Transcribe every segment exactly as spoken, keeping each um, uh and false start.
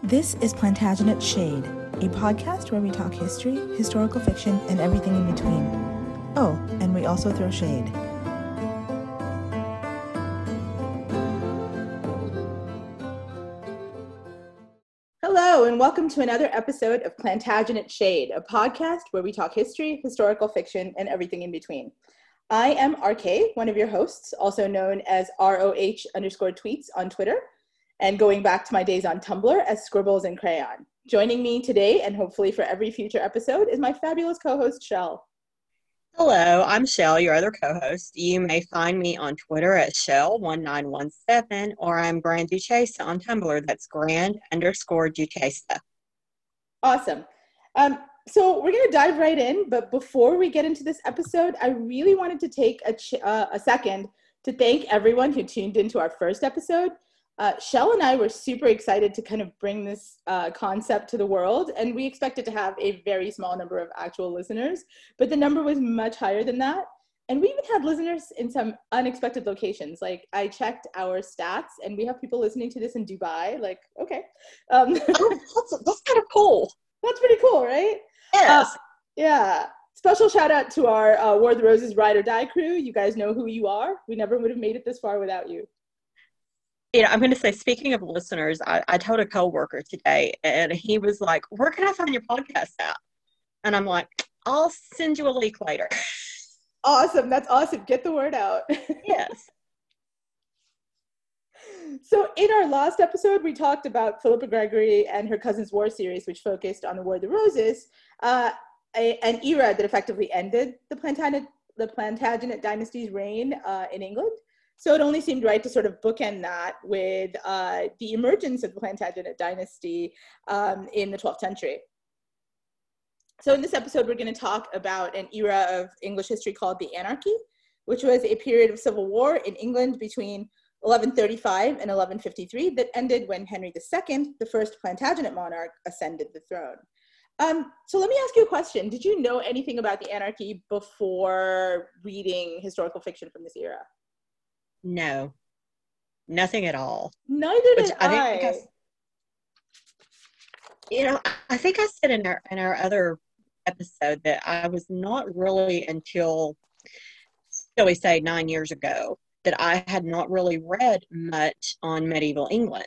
This is Plantagenet Shade, a podcast where we talk history, historical fiction, and everything in between. Oh, and we also throw shade. Hello, and welcome to another episode of Plantagenet Shade, a podcast where we talk history, historical fiction, and everything in between. I am R K, one of your hosts, also known as R O H underscore tweets on Twitter, and going back to my days on Tumblr as Scribbles and Crayon. Joining me today, and hopefully for every future episode, is my fabulous co-host, Shell. Hello, I'm Shell, your other co-host. You may find me on Twitter at Shell one nine one seven, or I'm Grand Duchesa on Tumblr. That's Grand underscore Duchesa. Awesome. Um, so we're going to dive right in, but before we get into this episode, I really wanted to take a, ch- uh, a second to thank everyone who tuned into our first episode. Uh, Shell and I were super excited to kind of bring this uh, concept to the world, and we expected to have a very small number of actual listeners, but the number was much higher than that. And we even had listeners in some unexpected locations. Like, I checked our stats, and we have people listening to this in Dubai. Like, okay. Um, oh, that's, that's kind of cool. That's pretty cool, right? Yes. Uh, yeah. Special shout out to our uh, War of the Roses Ride or Die crew. You guys know who you are. We never would have made it this far without you. You know, I'm going to say, speaking of listeners, I, I told a coworker today, and he was like, where can I find your podcast at? And I'm like, I'll send you a link later. Awesome. That's awesome. Get the word out. Yes. So in our last episode, we talked about Philippa Gregory and her Cousin's War series, which focused on the War of the Roses, uh, a, an era that effectively ended the Plantagenet, the Plantagenet dynasty's reign uh, in England. So it only seemed right to sort of bookend that with uh, the emergence of the Plantagenet dynasty um, in the twelfth century. So in this episode, we're going to talk about an era of English history called the Anarchy, which was a period of civil war in England between eleven thirty-five and eleven fifty-three that ended when Henry the Second, the first Plantagenet monarch, ascended the throne. Um, so let me ask you a question. Did you know anything about the Anarchy before reading historical fiction from this era? No, nothing at all. Neither Which did I. I. Think I you know, I think I said in our in our other episode that I was not really until, shall we say, nine years ago, that I had not really read much on medieval England.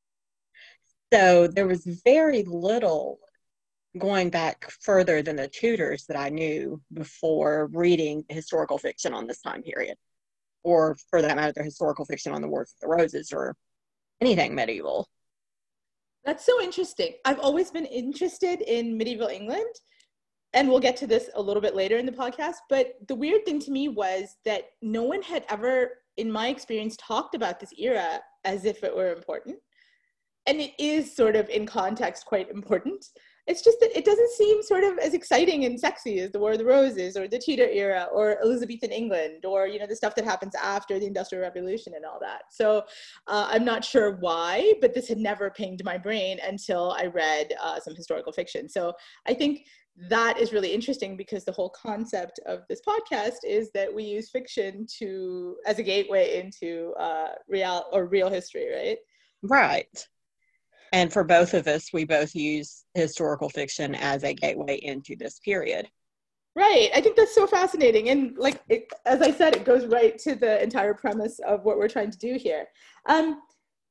So there was very little going back further than the Tudors that I knew before reading historical fiction on this time period. Or for that matter, the historical fiction on the Wars of the Roses or anything medieval. That's so interesting. I've always been interested in medieval England, and we'll get to this a little bit later in the podcast, but the weird thing to me was that no one had ever, in my experience, talked about this era as if it were important. And it is sort of, in context, quite important. It's just that it doesn't seem sort of as exciting and sexy as the War of the Roses or the Tudor era or Elizabethan England or, you know, the stuff that happens after the Industrial Revolution and all that. So uh, I'm not sure why, but this had never pinged my brain until I read uh, some historical fiction. So I think that is really interesting because the whole concept of this podcast is that we use fiction to as a gateway into uh, real or real history, right? Right. And for both of us, we both use historical fiction as a gateway into this period. Right. I think that's so fascinating. And like, it, as I said, it goes right to the entire premise of what we're trying to do here. Um,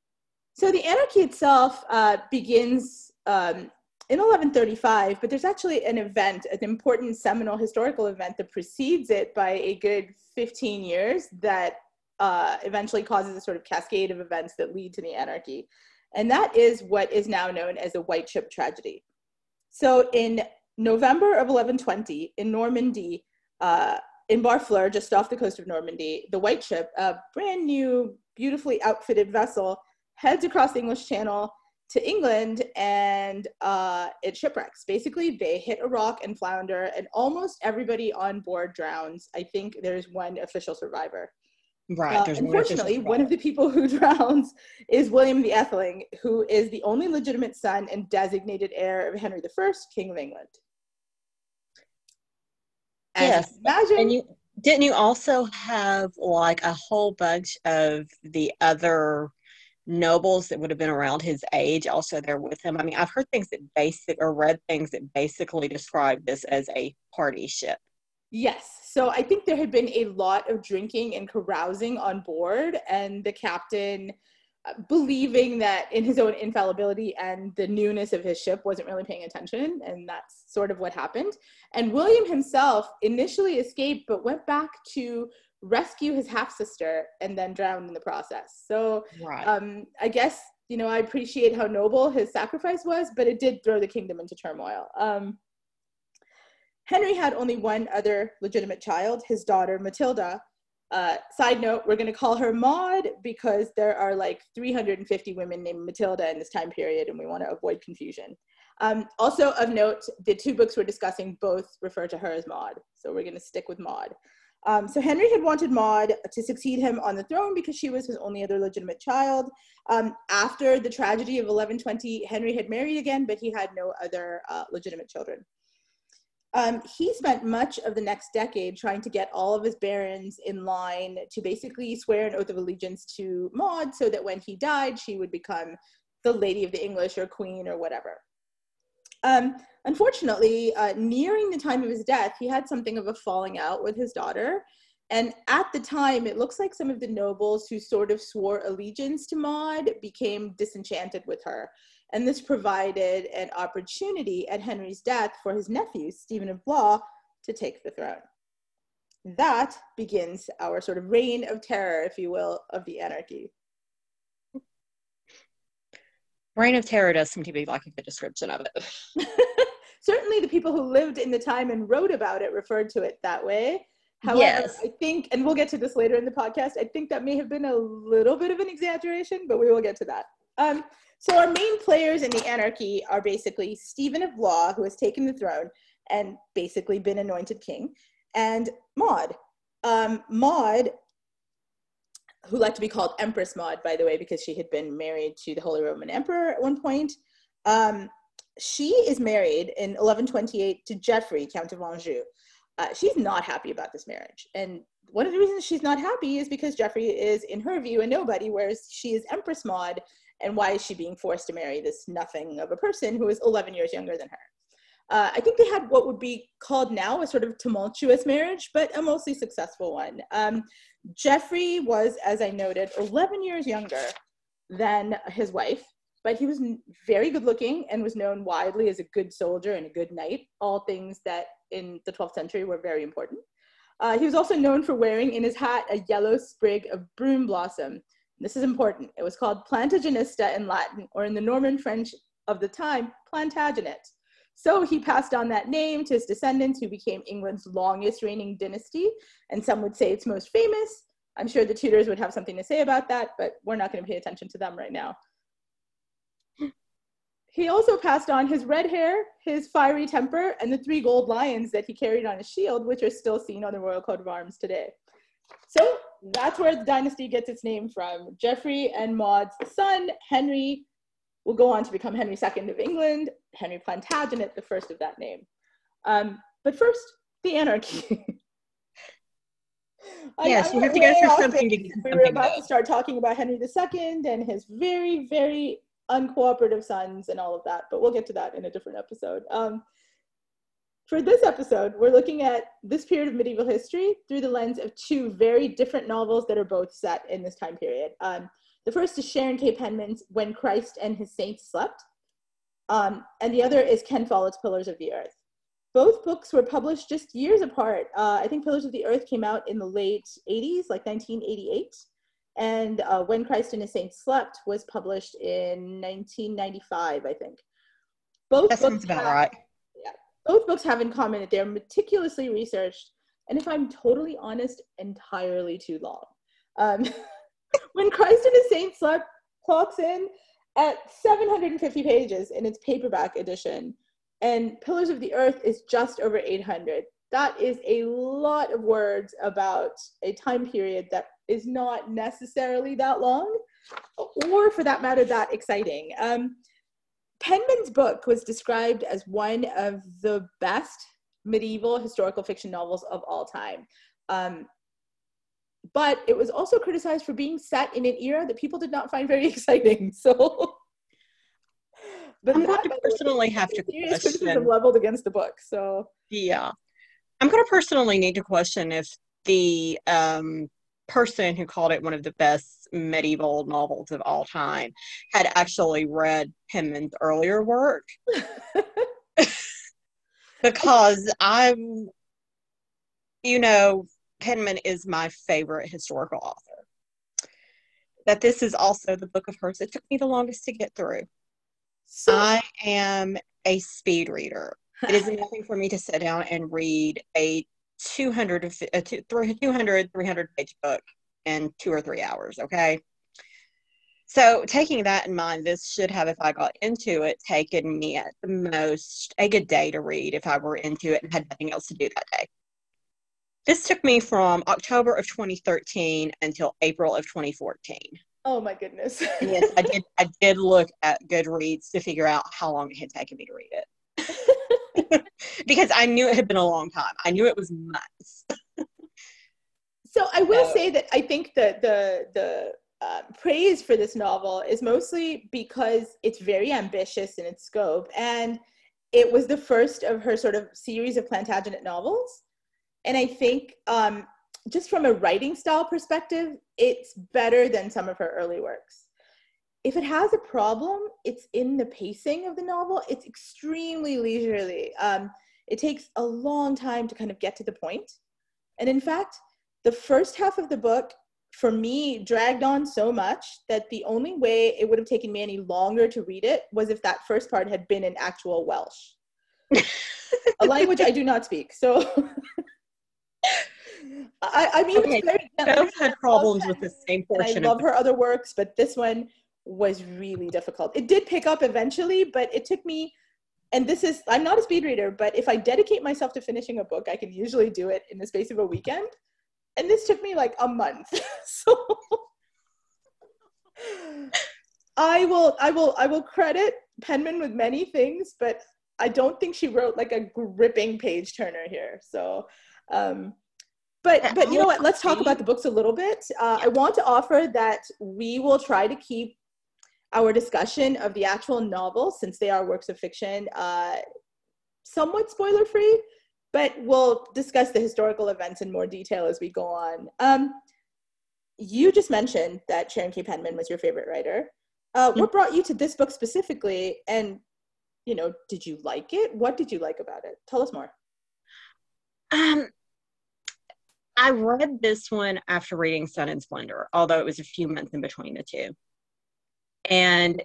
so the Anarchy itself uh, begins um, in eleven thirty-five, but there's actually an event, an important seminal historical event that precedes it by a good fifteen years that uh, eventually causes a sort of cascade of events that lead to the Anarchy. And that is what is now known as the White Ship Tragedy. So in November of eleven twenty, in Normandy, uh, in Barfleur, just off the coast of Normandy, the White Ship, a brand new, beautifully outfitted vessel, heads across the English Channel to England, and uh, it shipwrecks. Basically, they hit a rock and flounder, and almost everybody on board drowns. I think there's one official survivor. Right. Uh, unfortunately, one of the people who drowns is William the Etheling, who is the only legitimate son and designated heir of Henry the First, King of England. As yes. Imagine. And you didn't you also have like a whole bunch of the other nobles that would have been around his age also there with him. I mean, I've heard things that basic or read things that basically describe this as a party ship. Yes. So I think there had been a lot of drinking and carousing on board, and the captain, uh, believing that in his own infallibility and the newness of his ship, wasn't really paying attention. And that's sort of what happened. And William himself initially escaped, but went back to rescue his half-sister and then drowned in the process. So Right. um, I guess, you know, I appreciate how noble his sacrifice was, but it did throw the kingdom into turmoil. Um, Henry had only one other legitimate child, his daughter Matilda. Uh, side note, we're going to call her Maud because there are like three hundred fifty women named Matilda in this time period, and we want to avoid confusion. Um, also of note, the two books we're discussing both refer to her as Maud, so we're going to stick with Maud. Um, so Henry had wanted Maud to succeed him on the throne because she was his only other legitimate child. Um, after the tragedy of eleven twenty, Henry had married again, but he had no other uh, legitimate children. Um, he spent much of the next decade trying to get all of his barons in line to basically swear an oath of allegiance to Maud so that when he died, she would become the Lady of the English or Queen or whatever. Um, unfortunately, uh, nearing the time of his death, he had something of a falling out with his daughter. And at the time, it looks like some of the nobles who sort of swore allegiance to Maud became disenchanted with her. And this provided an opportunity at Henry's death for his nephew, Stephen of Blois, to take the throne. That begins our sort of reign of terror, if you will, of the anarchy. Reign of Terror does seem to be like a good description of it. Certainly the people who lived in the time and wrote about it referred to it that way. However, Yes. I think, and we'll get to this later in the podcast, I think that may have been a little bit of an exaggeration, but we will get to that. Um, so our main players in the anarchy are basically Stephen of Blois, who has taken the throne and basically been anointed king, and Maud. Um, Maud, who liked to be called Empress Maud, by the way, because she had been married to the Holy Roman Emperor at one point. Um, she is married in eleven twenty-eight to Geoffrey, Count of Anjou. Uh, she's not happy about this marriage. And one of the reasons she's not happy is because Geoffrey is, in her view, a nobody, whereas she is Empress Maud. And why is she being forced to marry this nothing of a person who is eleven years younger than her? Uh, I think they had what would be called now a sort of tumultuous marriage, but a mostly successful one. Um, Geoffrey was, as I noted, eleven years younger than his wife, but he was very good looking and was known widely as a good soldier and a good knight, all things that in the twelfth century were very important. Uh, he was also known for wearing in his hat a yellow sprig of broom blossom. This is important. It was called Plantagenista in Latin, or in the Norman French of the time, Plantagenet. So he passed on that name to his descendants, who became England's longest reigning dynasty, and some would say its most famous. I'm sure the Tudors would have something to say about that, but we're not going to pay attention to them right now. He also passed on his red hair, his fiery temper, and the three gold lions that he carried on his shield, which are still seen on the royal coat of arms today. So that's where the dynasty gets its name from. Geoffrey and Maud's son, Henry, will go on to become Henry the Second of England, Henry Plantagenet, the first of that name. Um, but first, the anarchy. Yes, I, you have to go through something to get We something were about though. to start talking about Henry the Second and his very, very uncooperative sons and all of that, but we'll get to that in a different episode. Um, For this episode, we're looking at this period of medieval history through the lens of two very different novels that are both set in this time period. Um, the first is Sharon K. Penman's When Christ and His Saints Slept, um, and the other is Ken Follett's Pillars of the Earth. Both books were published just years apart. Uh, I think Pillars of the Earth came out in the late eighties, like nineteen eighty-eight, and uh, When Christ and His Saints Slept was published in nineteen ninety-five, I think. Both That books sounds about have, right. Both books have in common that they're meticulously researched, and if I'm totally honest, entirely too long. Um, When Christ and His Saints Slept clocks in at seven hundred fifty pages in its paperback edition, and Pillars of the Earth is just over eight hundred. That is a lot of words about a time period that is not necessarily that long, or for that matter, that exciting. Um, Penman's book was described as one of the best medieval historical fiction novels of all time. Um, but it was also criticized for being set in an era that people did not find very exciting. So, but I'm that, going to by the way, personally have to serious criticism question. leveled against the book. So Yeah. I'm going to personally need to question if the um, person who called it one of the best medieval novels of all time had actually read Penman's earlier work. Because I'm, you know, Penman is my favorite historical author. That this is also the book of hers that took me the longest to get through. So, I am a speed reader. It is nothing for me to sit down and read a two hundred, a two hundred, three hundred page book in two or three hours, okay? So taking that in mind, this should have, if I got into it, taken me at the most a good day to read if I were into it and had nothing else to do that day. This took me from October of twenty thirteen until April of twenty fourteen. Oh my goodness. And yes, I did I did look at Goodreads to figure out how long it had taken me to read it. Because I knew it had been a long time. I knew it was months. So I will so, say that I think that the the uh, praise for this novel is mostly because it's very ambitious in its scope, and it was the first of her sort of series of Plantagenet novels. And I think um, just from a writing style perspective, it's better than some of her early works. If it has a problem, it's in the pacing of the novel. It's extremely leisurely. Um, it takes a long time to kind of get to the point. And in fact, the first half of the book, for me, dragged on so much that the only way it would have taken me any longer to read it was if that first part had been in actual Welsh, a language I do not speak. So, I, I mean, okay, it's very, I've like, had problems with the same portion. I love her other works, but this one was really difficult. It did pick up eventually, but it took me, and this is, I'm not a speed reader, but if I dedicate myself to finishing a book, I can usually do it in the space of a weekend. And this took me like a month. So I will, I will, I will credit Penman with many things, but I don't think she wrote like a gripping page turner here. So, um, but, but you know what, let's talk about the books a little bit. Uh, I want to offer that we will try to keep our discussion of the actual novel, since they are works of fiction, uh, somewhat spoiler free, but we'll discuss the historical events in more detail as we go on. Um, you just mentioned that Sharon K. Penman was your favorite writer. Uh, what brought you to this book specifically? And, you know, did you like it? What did you like about it? Tell us more. Um, I read this one after reading Sun and Splendor, although it was a few months in between the two. And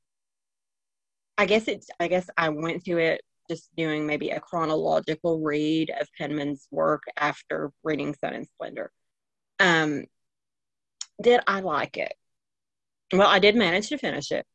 I guess it's, I guess I went to it just doing maybe a chronological read of Penman's work after reading Sun and Splendor. Um, did I like it? Well, I did manage to finish it.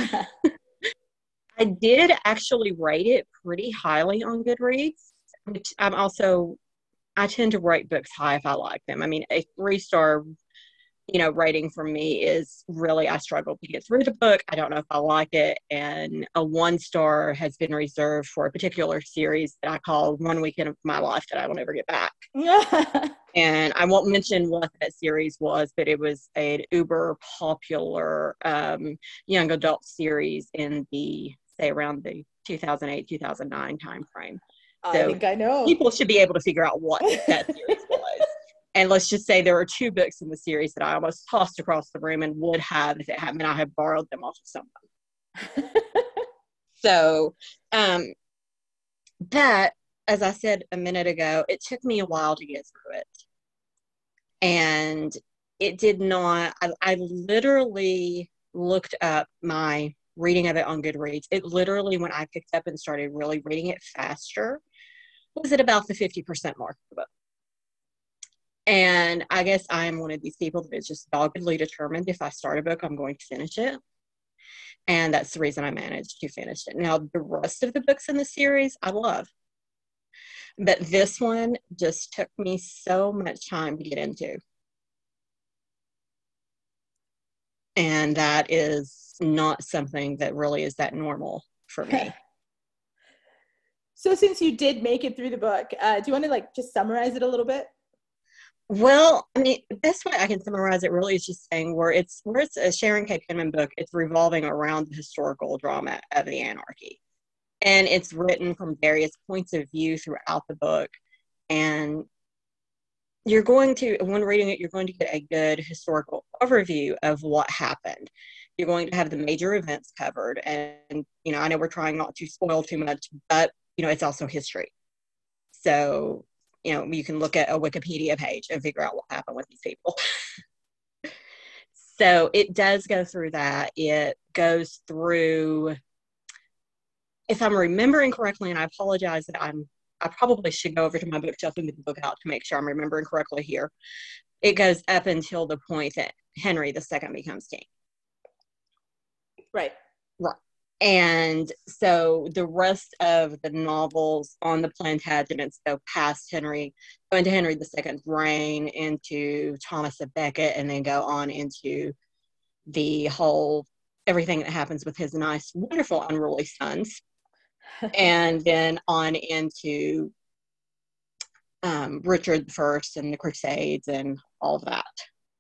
I did actually rate it pretty highly on Goodreads, which I'm also, I tend to rate books high if I like them. I mean, a three-star you know, rating for me is really, I struggle to get through the book. I don't know if I like it. And a one star has been reserved for a particular series that I call One Weekend of My Life that I will never get back. And I won't mention what that series was, but it was an uber popular um, young adult series in the, say, around the two thousand eight, two thousand nine time frame. I so think I know. People should be able to figure out what that series was. And let's just say there are two books in the series that I almost tossed across the room and would have if it hadn't, I have borrowed them off of someone. So, um, but as I said a minute ago, it took me a while to get through it. And it did not, I, I literally looked up my reading of it on Goodreads. It literally, when I picked up and started really reading it faster, was at about the fifty percent mark of the book. And I guess I'm one of these people that is just doggedly determined if I start a book, I'm going to finish it. And that's the reason I managed to finish it. Now, the rest of the books in the series, I love. But this one just took me so much time to get into. And that is not something that really is that normal for me. So since you did make it through the book, uh, do you want to like just summarize it a little bit? Well, I mean, the best way I can summarize it really is just saying where it's where it's a Sharon K. Penman book, it's revolving around the historical drama of the anarchy. And it's written from various points of view throughout the book. And you're going to, when reading it, you're going to get a good historical overview of what happened. You're going to have the major events covered. And, you know, I know we're trying not to spoil too much, but, you know, it's also history. So, you know, you can look at a Wikipedia page and figure out what happened with these people. So it does go through that. It goes through, if I'm remembering correctly, and I apologize that I'm, I probably should go over to my bookshelf and get the book out to make sure I'm remembering correctly here. It goes up until the point that Henry the Second becomes king. Right. Right. And so the rest of the novels on the Plantagenets go past Henry, go into Henry the Second's reign, into Thomas a Becket, and then go on into the whole, everything that happens with his nice, wonderful, unruly sons. And then on into um, Richard the First and the Crusades and all of that.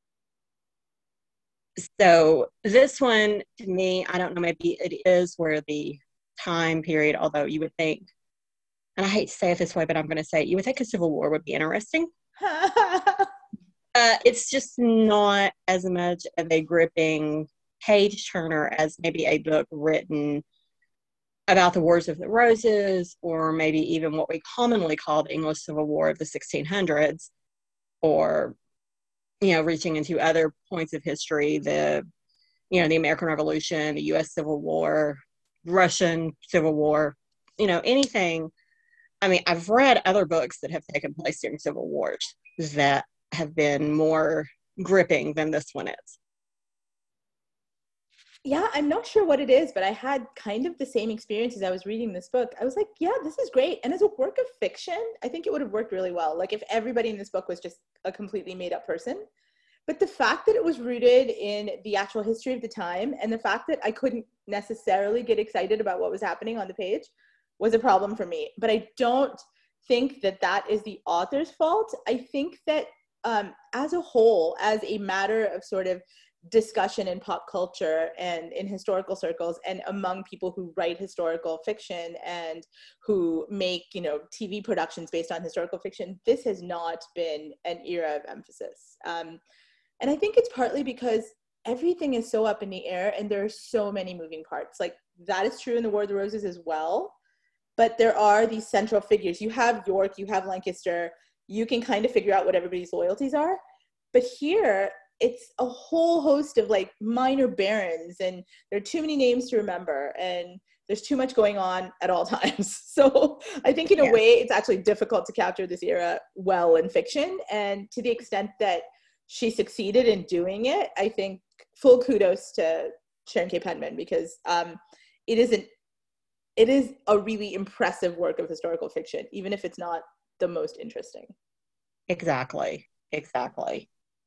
So this one, to me, I don't know, maybe it is where the time period, although you would think, and I hate to say it this way, but I'm going to say it, you would think a civil war would be interesting. uh, it's just not as much of a gripping page turner as maybe a book written about the Wars of the Roses, or maybe even what we commonly call the English Civil War of the sixteen hundreds, or, you know, reaching into other points of history, the, you know, the American Revolution, the U S Civil War, Russian Civil War, you know, anything. I mean, I've read other books that have taken place during civil wars that have been more gripping than this one is. Yeah, I'm not sure what it is, but I had kind of the same experience as I was reading this book. I was like, yeah, this is great. And as a work of fiction, I think it would have worked really well. Like if everybody in this book was just a completely made up person. But the fact that it was rooted in the actual history of the time, and the fact that I couldn't necessarily get excited about what was happening on the page, was a problem for me. But I don't think that that is the author's fault. I think that um, as a whole, as a matter of sort of discussion in pop culture and in historical circles and among people who write historical fiction and who make, you know, T V productions based on historical fiction, this has not been an era of emphasis. Um, and I think it's partly because everything is so up in the air and there are so many moving parts. Like that is true in the War of the Roses as well, but there are these central figures. You have York, you have Lancaster, you can kind of figure out what everybody's loyalties are. But here, it's a whole host of like minor barons, and there are too many names to remember, and there's too much going on at all times. So I think in a Yeah. way, it's actually difficult to capture this era well in fiction. And to the extent that she succeeded in doing it, I think full kudos to Sharon K. Penman, because um, it isn't, it is a really impressive work of historical fiction, even if it's not the most interesting. Exactly. Exactly.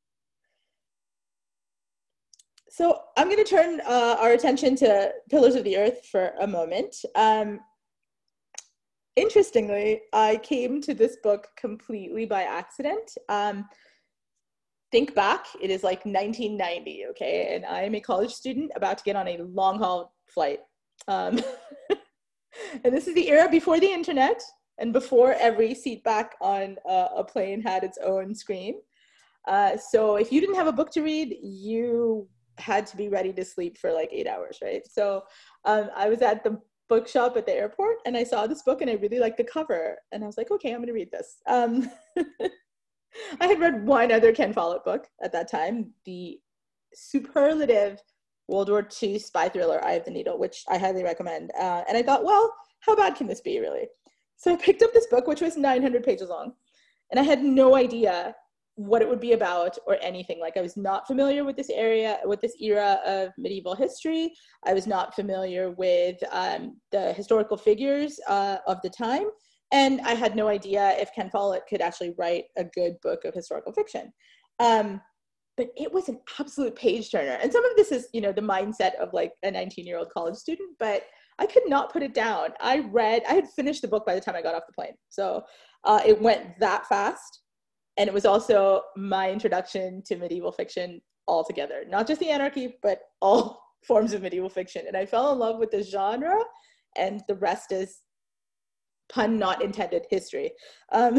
So I'm going to turn uh, our attention to Pillars of the Earth for a moment. Um, interestingly, I came to this book completely by accident. Um, think back, it is like nineteen ninety, okay? And I'm a college student about to get on a long haul flight. Um, and this is the era before the internet and before every seat back on uh, a plane had its own screen. Uh, so if you didn't have a book to read, you had to be ready to sleep for like eight hours, right? So um, I was at the bookshop at the airport and I saw this book and I really liked the cover. And I was like, okay, I'm going to read this. Um, I had read one other Ken Follett book at that time, the superlative World War Two spy thriller, Eye of the Needle, which I highly recommend. Uh, and I thought, well, how bad can this be, really? So I picked up this book, which was nine hundred pages long, and I had no idea what it would be about or anything. Like I was not familiar with this area, with this era of medieval history. I was not familiar with um, the historical figures uh, of the time. And I had no idea if Ken Follett could actually write a good book of historical fiction. Um, but it was an absolute page turner. And some of this is, you know, the mindset of like a nineteen year old college student, but I could not put it down. I read, I had finished the book by the time I got off the plane. So uh, it went that fast. and it was also my introduction to medieval fiction altogether, not just the anarchy, but all forms of medieval fiction. And I fell in love with the genre, and the rest is, pun not intended, history. Um,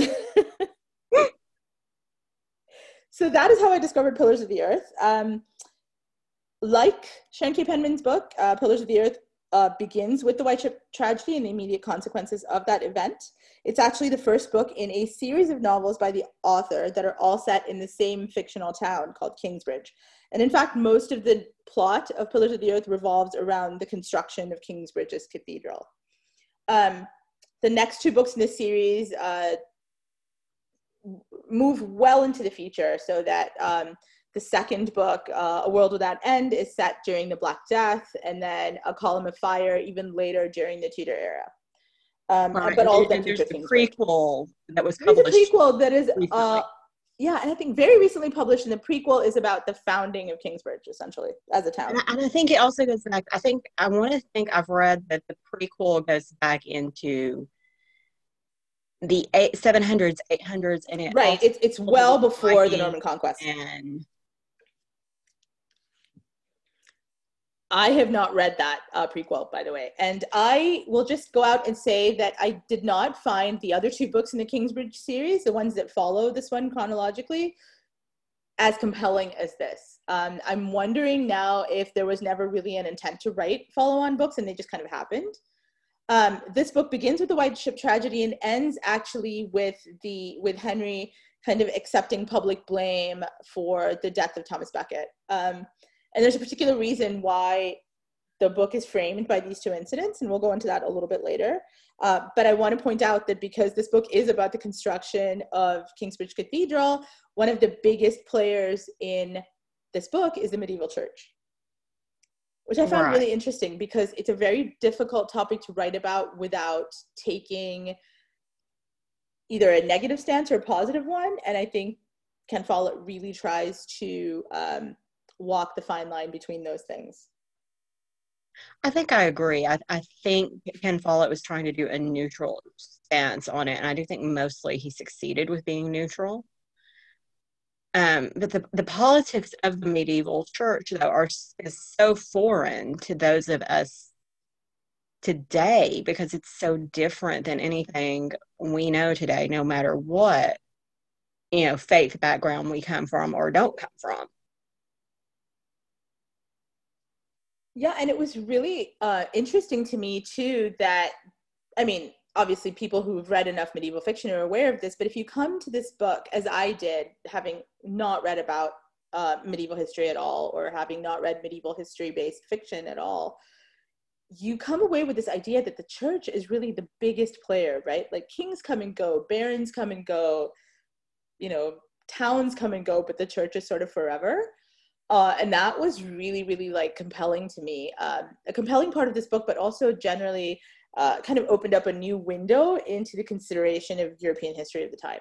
so that is how I discovered Pillars of the Earth. Um, like Sharon K. Penman's book, uh, Pillars of the Earth uh, begins with the White Ship tragedy and the immediate consequences of that event. It's actually the first book in a series of novels by the author that are all set in the same fictional town called Kingsbridge. And in fact, most of the plot of Pillars of the Earth revolves around the construction of Kingsbridge's cathedral. Um, the next two books in this series uh, move well into the future, so that um, the second book, uh, A World Without End, is set during the Black Death, and then A Column of Fire even later during the Tudor era. Um, right. But all of them and there's feature the Kingsbridge. prequel that was There's published. a prequel that is, recently. uh, yeah, and I think very recently published, and the prequel is about the founding of Kingsbridge, essentially, as a town. And I, and I think it also goes back, I think, I want to think I've read that the prequel goes back into the eight, seven hundreds, eight hundreds, and it Right, it's, it's well before the Norman Conquest. And I have not read that uh, prequel, by the way. And I will just go out and say that I did not find the other two books in the Kingsbridge series, the ones that follow this one chronologically, as compelling as this. Um, I'm wondering now if there was never really an intent to write follow-on books and they just kind of happened. Um, this book begins with the White Ship tragedy and ends actually with the with Henry kind of accepting public blame for the death of Thomas Becket. Um, And there's a particular reason why the book is framed by these two incidents, and we'll go into that a little bit later. Uh, but I want to point out that because this book is about the construction of Kingsbridge Cathedral, one of the biggest players in this book is the medieval church, which I found right. really interesting because it's a very difficult topic to write about without taking either a negative stance or a positive one. And I think Ken Follett really tries to um, walk the fine line between those things. I think I agree. I, I think Ken Follett was trying to do a neutral stance on it, and I do think mostly he succeeded with being neutral. Um, but the, the politics of the medieval church, though, are is so foreign to those of us today because it's so different than anything we know today, no matter what, you know, faith background we come from or don't come from. Yeah, and it was really uh, interesting to me, too, that, I mean, obviously people who've read enough medieval fiction are aware of this, but if you come to this book, as I did, having not read about uh, medieval history at all, or having not read medieval history-based fiction at all, you come away with this idea that the church is really the biggest player, right? Like kings come and go, barons come and go, you know, towns come and go, but the church is sort of forever. Uh, and that was really, really like compelling to me. Um, a compelling part of this book, but also generally uh, kind of opened up a new window into the consideration of European history of the time.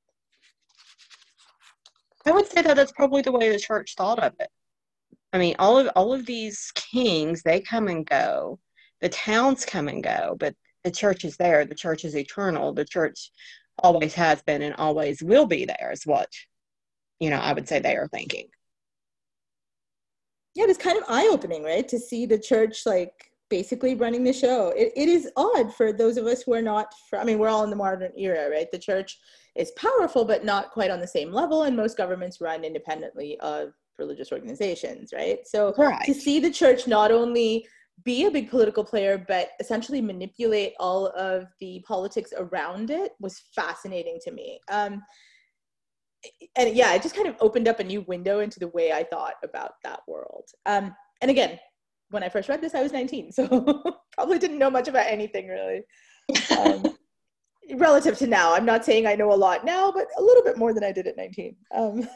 I would say that that's probably the way the church thought of it. I mean, all of all of these kings, they come and go. The towns come and go, but the church is there. The church is eternal. The church always has been and always will be there is what, you know, I would say they are thinking. Yeah, it was kind of eye-opening, right? To see the church like basically running the show. It, it is odd for those of us who are not, from, I mean, we're all in the modern era, right? The church is powerful, but not quite on the same level. And most governments run independently of religious organizations, right? So right. to see the church not only be a big political player, but essentially manipulate all of the politics around it was fascinating to me. Um, and yeah, it just kind of opened up a new window into the way I thought about that world. Um, and again, when I first read this, I was nineteen, so probably didn't know much about anything really. Um, relative to now, I'm not saying I know a lot now, but a little bit more than I did at nineteen. Um,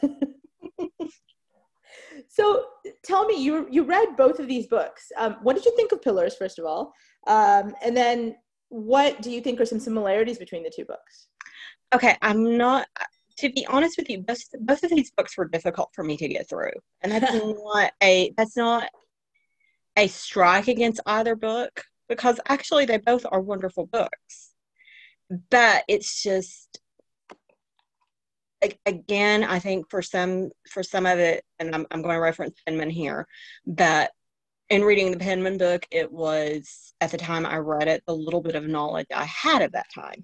so tell me, you you read both of these books. Um, what did you think of Pillars, first of all? Um, and then what do you think are some similarities between the two books? Okay, I'm not... To be honest with you, both, both of these books were difficult for me to get through. And that's not a that's not a strike against either book, because actually they both are wonderful books. But it's just again, I think for some for some of it, and I'm I'm going to reference Penman here, that in reading the Penman book, it was at the time I read it the little bit of knowledge I had at that time,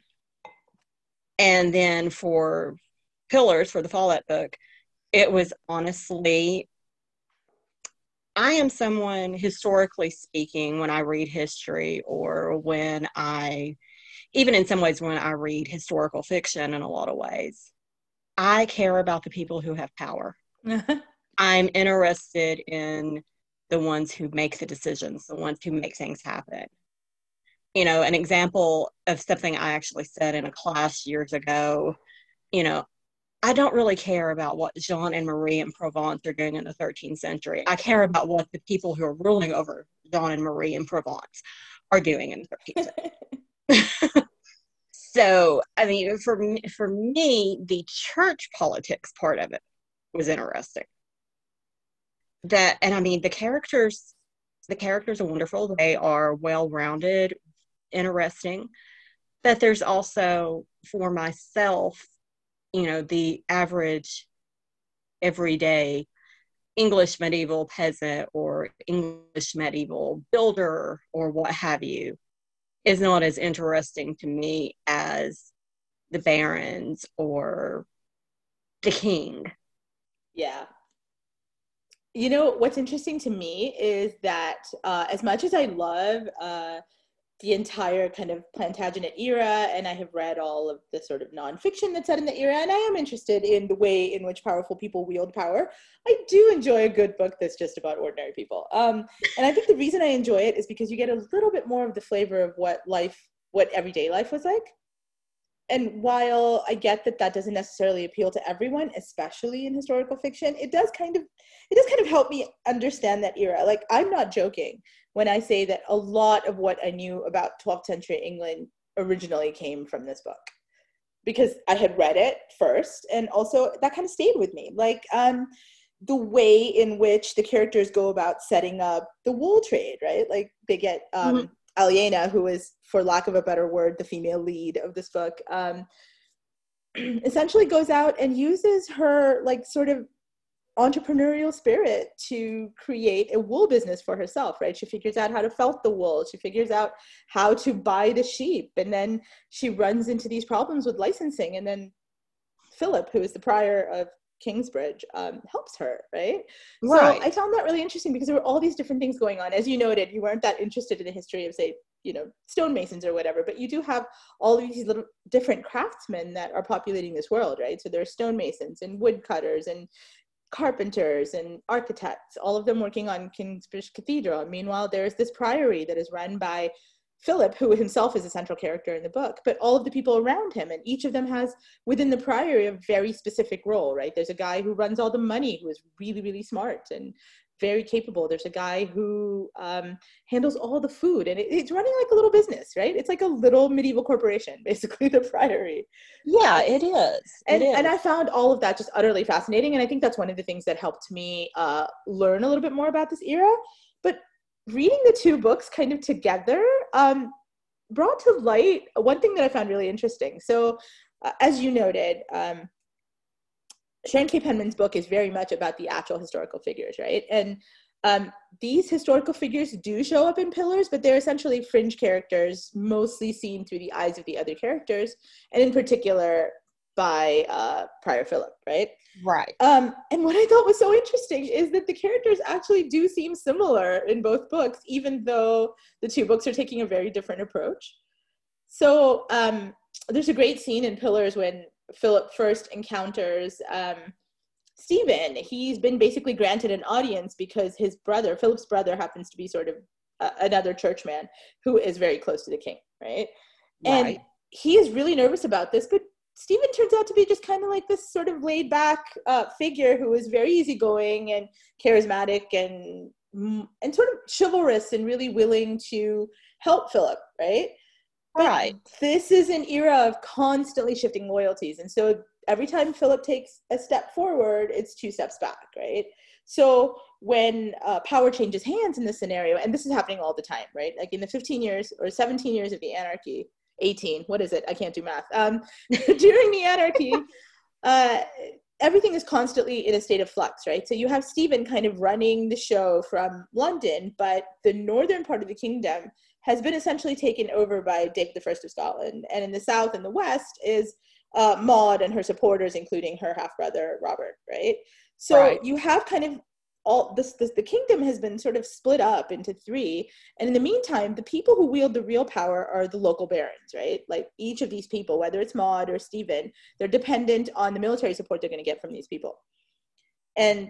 and then for Pillars, for the Follett book, it was honestly, I am someone, historically speaking, when I read history or when I, even in some ways when I read historical fiction in a lot of ways, I care about the people who have power. I'm interested in the ones who make the decisions, the ones who make things happen. You know, an example of something I actually said in a class years ago, you know, I don't really care about what Jean and Marie in Provence are doing in the thirteenth century. I care about what the people who are ruling over Jean and Marie in Provence are doing in the thirteenth century. So, I mean, for me, for me, the church politics part of it was interesting. That, and I mean, the characters, the characters are wonderful. They are well-rounded, interesting. But there's also, for myself, you know, the average, everyday English medieval peasant or English medieval builder or what have you is not as interesting to me as the barons or the king. Yeah. You know, what's interesting to me is that uh, as much as I love uh, the entire kind of Plantagenet era, and I have read all of the sort of nonfiction that's set in the era, and I am interested in the way in which powerful people wield power, I do enjoy a good book that's just about ordinary people. Um, and I think the reason I enjoy it is because you get a little bit more of the flavor of what life, what everyday life was like. And while I get that that doesn't necessarily appeal to everyone, especially in historical fiction, it does kind of, it does kind of help me understand that era. Like, I'm not joking when I say that a lot of what I knew about twelfth century England originally came from this book, because I had read it first, and also that kind of stayed with me. Like, um, the way in which the characters go about setting up the wool trade, right? Like, they get um, mm-hmm. Aliena, who is, for lack of a better word, the female lead of this book, um, essentially goes out and uses her, like, sort of entrepreneurial spirit to create a wool business for herself, right? She figures out how to felt the wool. She figures out how to buy the sheep. And then she runs into these problems with licensing. And then Philip, who is the prior of Kingsbridge, um, helps her, right? Right. So I found that really interesting because there were all these different things going on. As you noted, you weren't that interested in the history of, say, you know, stonemasons or whatever, but you do have all of these little different craftsmen that are populating this world, right? So there are stonemasons and woodcutters and carpenters and architects, all of them working on Kingsbridge Cathedral. Meanwhile, there's this priory that is run by Philip, who himself is a central character in the book, but all of the people around him, and each of them has within the priory a very specific role, right? There's a guy who runs all the money, who is really, really smart and very capable. There's a guy who um, handles all the food, and it, it's running like a little business, right? It's like a little medieval corporation, basically, the priory. Yeah, it is. And, it is. and I found all of that just utterly fascinating, and I think that's one of the things that helped me uh, learn a little bit more about this era. But reading the two books kind of together um, brought to light one thing that I found really interesting. So, uh, as you noted, um, Sharon K. Penman's book is very much about the actual historical figures, right? And um, these historical figures do show up in Pillars, but they're essentially fringe characters, mostly seen through the eyes of the other characters, and in particular by uh, Prior Philip, right? Right. Um, and what I thought was so interesting is that the characters actually do seem similar in both books, even though the two books are taking a very different approach. So um, there's a great scene in Pillars when Philip first encounters um, Stephen. He's been basically granted an audience because his brother, Philip's brother, happens to be sort of uh, another churchman who is very close to the king, right? Right. And he is really nervous about this, but Stephen turns out to be just kind of like this sort of laid back uh, figure who is very easygoing and charismatic and and sort of chivalrous and really willing to help Philip, right? But right. This is an era of constantly shifting loyalties. And so every time Philip takes a step forward, it's two steps back, right? So when uh, power changes hands in this scenario, and this is happening all the time, right? Like in the fifteen years or seventeen years of the anarchy, eighteen, what is it? I can't do math. Um, during the anarchy, uh, everything is constantly in a state of flux, right? So you have Stephen kind of running the show from London, but the northern part of the kingdom has been essentially taken over by David the First of Scotland. And in the south and the west is uh, Maud and her supporters, including her half-brother, Robert, right? So Right. you have kind of all this, this, the kingdom has been sort of split up into three. And in the meantime, the people who wield the real power are the local barons, right? Like each of these people, whether it's Maud or Stephen, they're dependent on the military support they're going to get from these people. And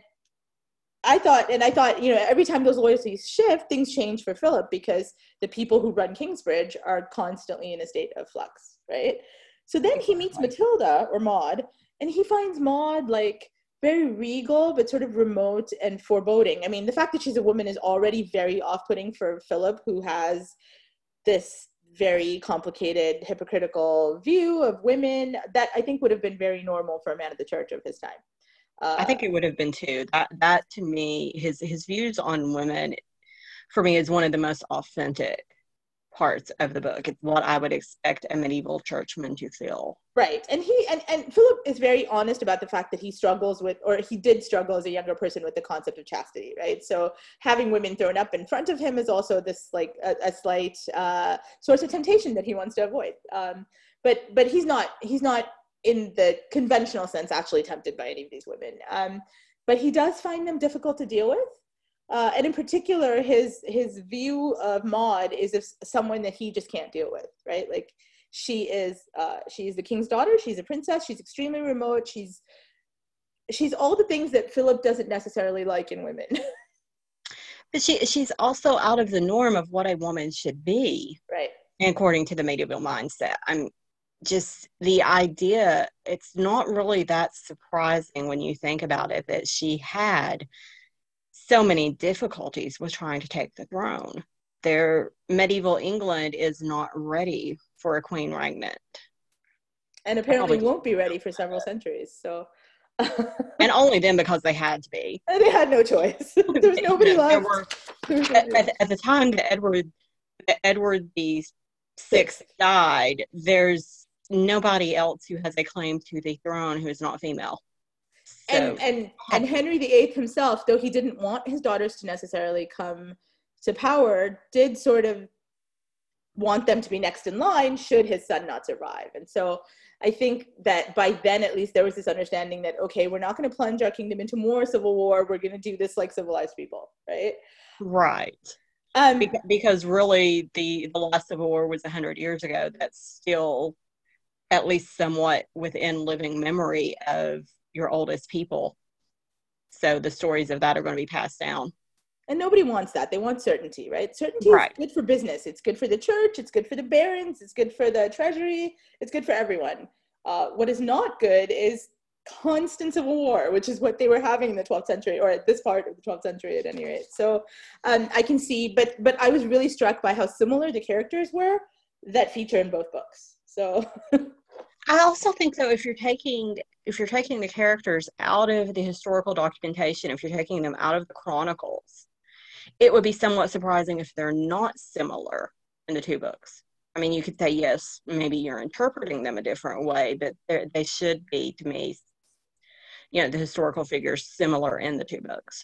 I thought, and I thought, you know, every time those loyalties shift, things change for Philip because the people who run Kingsbridge are constantly in a state of flux, right? So then he meets Matilda or Maud, and he finds Maud like very regal, but sort of remote and foreboding. I mean, the fact that she's a woman is already very off-putting for Philip, who has this very complicated, hypocritical view of women that I think would have been very normal for a man of the church of his time. Uh, I think it would have been too. That that to me, his his views on women, for me, is one of the most authentic parts of the book. It's what I would expect a medieval churchman to feel. Right. And he and, and Philip is very honest about the fact that he struggles with, or he did struggle as a younger person with the concept of chastity, right? So having women thrown up in front of him is also this like a, a slight uh, source of temptation that he wants to avoid. Um, but but he's not he's not in the conventional sense actually tempted by any of these women. Um, but he does find them difficult to deal with. Uh, and in particular, his his view of Maud is of someone that he just can't deal with, right? Like she is uh, she's the king's daughter. She's a princess. She's extremely remote. She's she's all the things that Philip doesn't necessarily like in women. But she she's also out of the norm of what a woman should be, right? According to the medieval mindset. I'm just the idea. It's not really that surprising when you think about it that she had so many difficulties with trying to take the throne. Their medieval England is not ready for a queen regnant. And apparently won't be ready for several centuries. So and only then because they had to be. And they had no choice. There was nobody no, left. There were, there was nobody at, at the time that Edward that Edward the Sixth died, there's nobody else who has a claim to the throne who is not female. So, and and and Henry the Eighth himself, though he didn't want his daughters to necessarily come to power, did sort of want them to be next in line should his son not survive. And so I think that by then, at least, there was this understanding that, okay, we're not going to plunge our kingdom into more civil war. We're going to do this like civilized people, right? Right. Um, Be- because really, the, the last civil war was one hundred years ago. That's still at least somewhat within living memory of your oldest people. So the stories of that are going to be passed down. And nobody wants that. They want certainty, right? Certainty right. is good for business. It's good for the church. It's good for the barons. It's good for the treasury. It's good for everyone. Uh, what is not good is constant civil war, which is what they were having in the twelfth century, or at this part of the twelfth century at any rate. So um, I can see, but but I was really struck by how similar the characters were that feature in both books. So I also think, though, if you're taking if you're taking the characters out of the historical documentation, if you're taking them out of the chronicles, it would be somewhat surprising if they're not similar in the two books. I mean, you could say, yes, maybe you're interpreting them a different way, but they should be, to me, you know, the historical figures similar in the two books.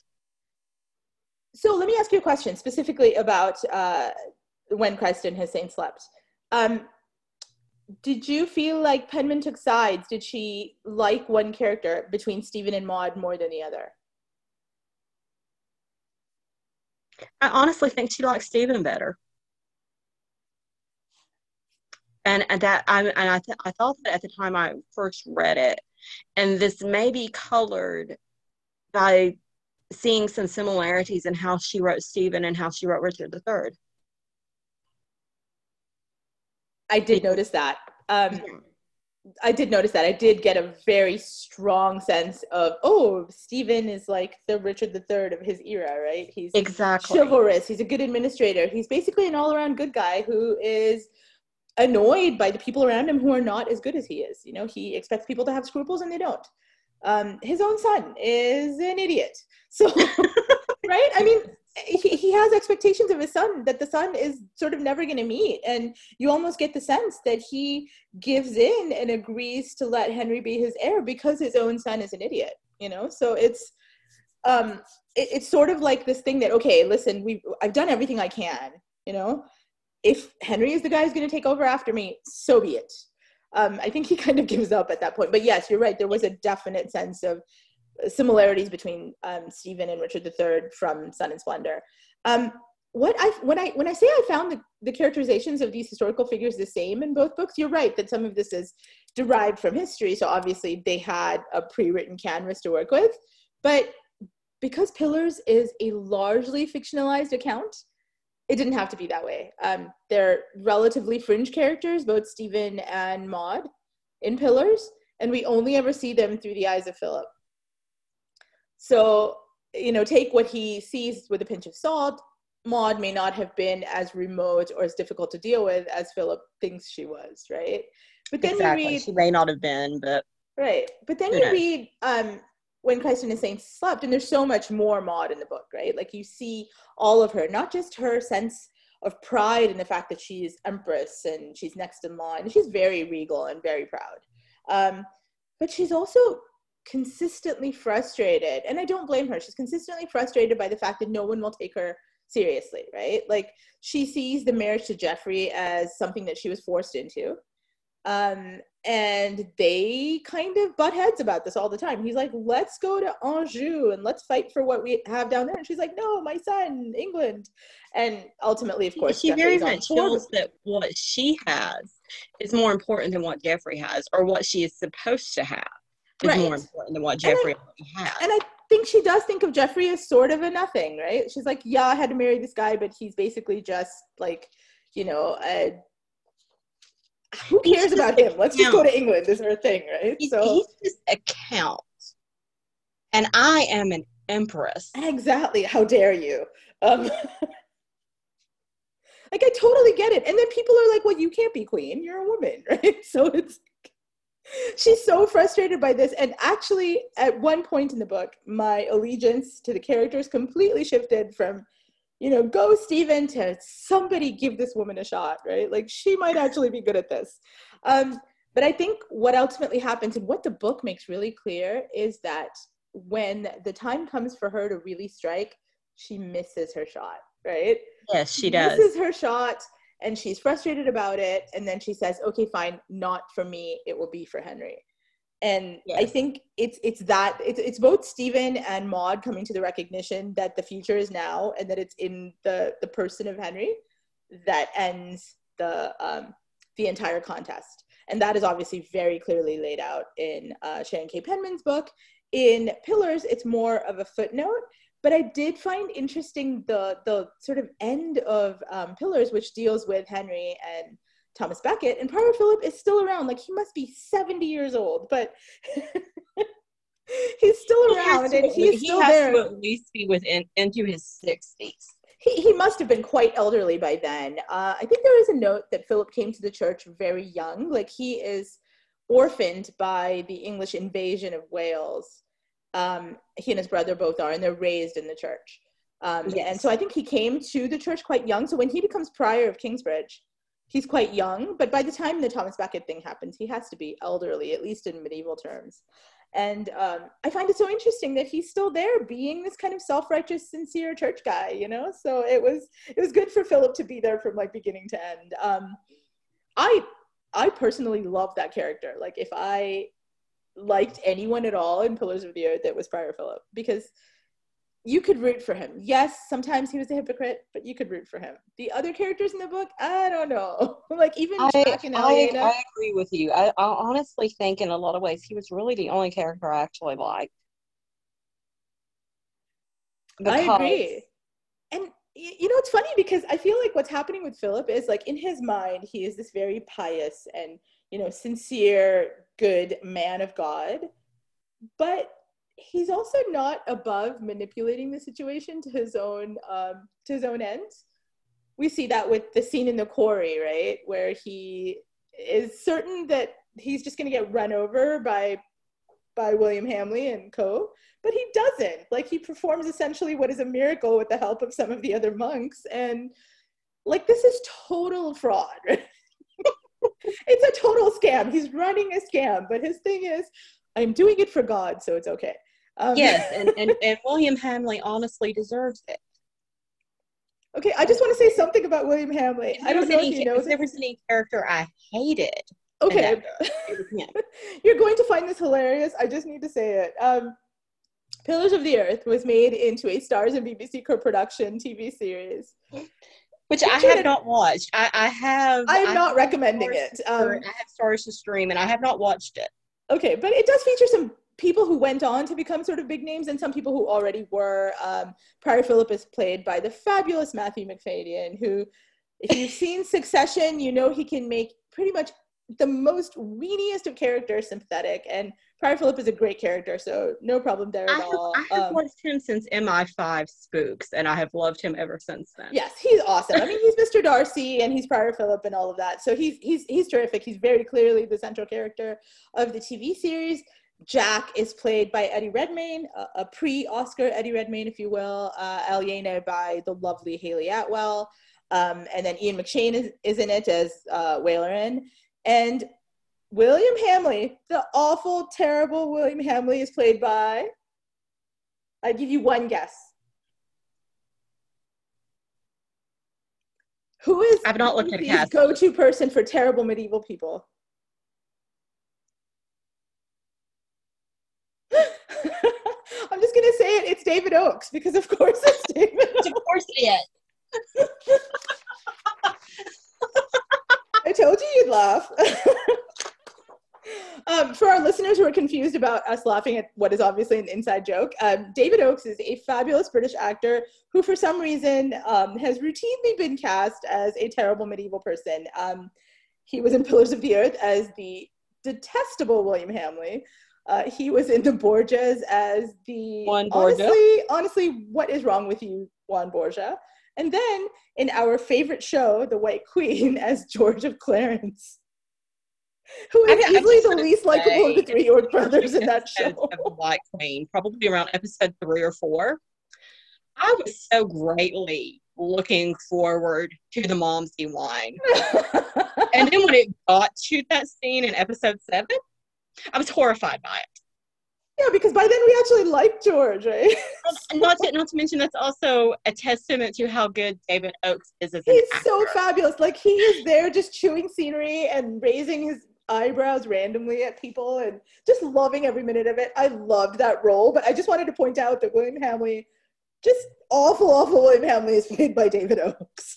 So let me ask you a question specifically about uh, When Christ and His Saints Slept. Um, Did you feel like Penman took sides? Did she like one character between Stephen and Maud more than the other? I honestly think she liked Stephen better. And, and that I and I, th- I thought that at the time I first read it, and this may be colored by seeing some similarities in how she wrote Stephen and how she wrote Richard the Third. I did notice that. Um, I did notice that. I did get a very strong sense of, oh, Stephen is like the Richard the Third of his era, right? He's exactly chivalrous. He's a good administrator. He's basically an all-around good guy who is annoyed by the people around him who are not as good as he is. You know, he expects people to have scruples and they don't. Um, his own son is an idiot. So, right? I mean, he, he has has expectations of his son that the son is sort of never going to meet. And you almost get the sense that he gives in and agrees to let Henry be his heir because his own son is an idiot, you know? So it's, um, it, it's sort of like this thing that, okay, listen, we I've done everything I can, you know? If Henry is the guy who's going to take over after me, so be it. Um, I think he kind of gives up at that point. But yes, you're right. There was a definite sense of similarities between um, Stephen and Richard the Third from Sun and Splendor. Um, what I when I when I say I found the, the characterizations of these historical figures the same in both books, you're right that some of this is derived from history. So obviously they had a pre-written canvas to work with. But because Pillars is a largely fictionalized account, it didn't have to be that way. Um, they're relatively fringe characters, both Stephen and Maud in Pillars, and we only ever see them through the eyes of Philip. So, you know, take what he sees with a pinch of salt. Maud may not have been as remote or as difficult to deal with as Philip thinks she was, right? But then exactly. you read, she may not have been, but right. But then you knows? read um, When Christ and His Saints Slept, and there's so much more Maud in the book, right? Like you see all of her, not just her sense of pride in the fact that she's empress and she's next in line. She's very regal and very proud, um, but she's also consistently frustrated, and I don't blame her. She's consistently frustrated by the fact that no one will take her seriously, right? Like she sees the marriage to Geoffrey as something that she was forced into, um, and they kind of butt heads about this all the time. He's like, let's go to Anjou and let's fight for what we have down there, and she's like, no, my son, England. And ultimately, of course, she Geoffrey's very much feels that what she has is more important than what Geoffrey has, or what she is supposed to have is right. more important than what Geoffrey I, has. And I think she does think of Geoffrey as sort of a nothing, right? She's like, yeah, I had to marry this guy, but he's basically just like, you know, a, who cares about him? Let's just go to England is her thing, right? He's, so he's just a count. And I am an empress. Exactly. How dare you? Um, like, I totally get it. And then people are like, well, you can't be queen. You're a woman, right? So it's she's so frustrated by this. And actually, at one point in the book, my allegiance to the characters completely shifted from, you know, go Stephen to somebody give this woman a shot, right? Like, she might actually be good at this. Um, but I think what ultimately happens and what the book makes really clear is that when the time comes for her to really strike, she misses her shot, right? Yes, she, she does. Misses her shot. And she's frustrated about it. And then she says, okay, fine, not for me. It will be for Henry. And yes. I think it's it's that, it's, it's both Stephen and Maud coming to the recognition that the future is now and that it's in the, the person of Henry that ends the um, the entire contest. And that is obviously very clearly laid out in uh, Sharon K. Penman's book. In Pillars, it's more of a footnote. But I did find interesting the the sort of end of um, Pillars, which deals with Henry and Thomas Becket. And Prior Philip is still around. Like, he must be seventy years old, but he's still he around to, and he's he still has there. To at least be within into his sixties. He, he must have been quite elderly by then. Uh, I think there is a note that Philip came to the church very young. Like, he is orphaned by the English invasion of Wales. Um, he and his brother both are, and they're raised in the church. Um, yes. And so I think he came to the church quite young. So when he becomes prior of Kingsbridge, he's quite young. But by the time the Thomas Becket thing happens, he has to be elderly, at least in medieval terms. And um, I find it so interesting that he's still there being this kind of self-righteous, sincere church guy, you know? So it was it was good for Philip to be there from like beginning to end. Um, I I personally love that character. Like, if I liked anyone at all in Pillars of the Earth, it was Prior Philip, because you could root for him. Yes, sometimes he was a hypocrite, but you could root for him. The other characters in the book, I don't know. Like, even I, Jack and Aliena. I, I agree with you. I, I honestly think in a lot of ways he was really the only character I actually liked. Because, I agree. And you know, it's funny because I feel like what's happening with Philip is, like, in his mind, he is this very pious and, you know, sincere, good man of God, but he's also not above manipulating the situation to his own um, to his own ends. We see that with the scene in the quarry, right, where he is certain that he's just going to get run over by by William Hamley and co, but he doesn't. Like, he performs essentially what is a miracle with the help of some of the other monks, and like, this is total fraud. It's a total scam. He's running a scam, but his thing is, I'm doing it for God, so it's okay. Um, yes, and, and, and William Hamley honestly deserves it. Okay, I just want to say something about William Hamley. I don't know any, if you know if there was any character I hated. Okay. You're going to find this hilarious. I just need to say it. Um, Pillars of the Earth was made into a Stars and B B C co-production T V series. Which I have not watched. I, I have... I'm I not have recommending it. Um, I have Stars to stream, and I have not watched it. Okay, but it does feature some people who went on to become sort of big names and some people who already were. Um, Prior Phillip is played by the fabulous Matthew Macfadyen, who, if you've seen Succession, you know he can make pretty much the most weeniest of characters sympathetic, and Prior Phillip is a great character, so no problem there at I have, all. I have um, watched him since M I five Spooks, and I have loved him ever since then. Yes, he's awesome. I mean, he's Mister Darcy, and he's Prior Phillip, and all of that. So he's he's he's terrific. He's very clearly the central character of the T V series. Jack is played by Eddie Redmayne, a, a pre-Oscar Eddie Redmayne, if you will. Uh, Aliena by the lovely Haley Atwell, um, and then Ian McShane is, is in it as uh, Wailerin. And William Hamley, the awful, terrible William Hamley, is played by, I give you one guess. Who is I've not looked at a cast. Go-to person for terrible medieval people? I'm just gonna say it. It's David Oakes, because of course it's David Oakes. Of course it is. I told you you'd laugh. um, for our listeners who are confused about us laughing at what is obviously an inside joke, um, David Oakes is a fabulous British actor who, for some reason, um, has routinely been cast as a terrible medieval person. Um, he was in Pillars of the Earth as the detestable William Hamley. Uh, he was in The Borgias as the Juan Borgia. honestly, honestly, what is wrong with you, Juan Borgia? And then in our favorite show, The White Queen, as George of Clarence, who is I mean, easily the least likable of the three York brothers in that show. Of The White Queen, probably around episode three or four. I was so greatly looking forward to the Momsey wine. And then when it got to that scene in episode seven, I was horrified by it. Yeah, because by then we actually liked George, right? not, to, not to mention that's also a testament to how good David Oakes is as an He's actor. so fabulous. Like, he is there just chewing scenery and raising his eyebrows randomly at people and just loving every minute of it. I loved that role, but I just wanted to point out that William Hamley, just awful, awful William Hamley, is played by David Oakes.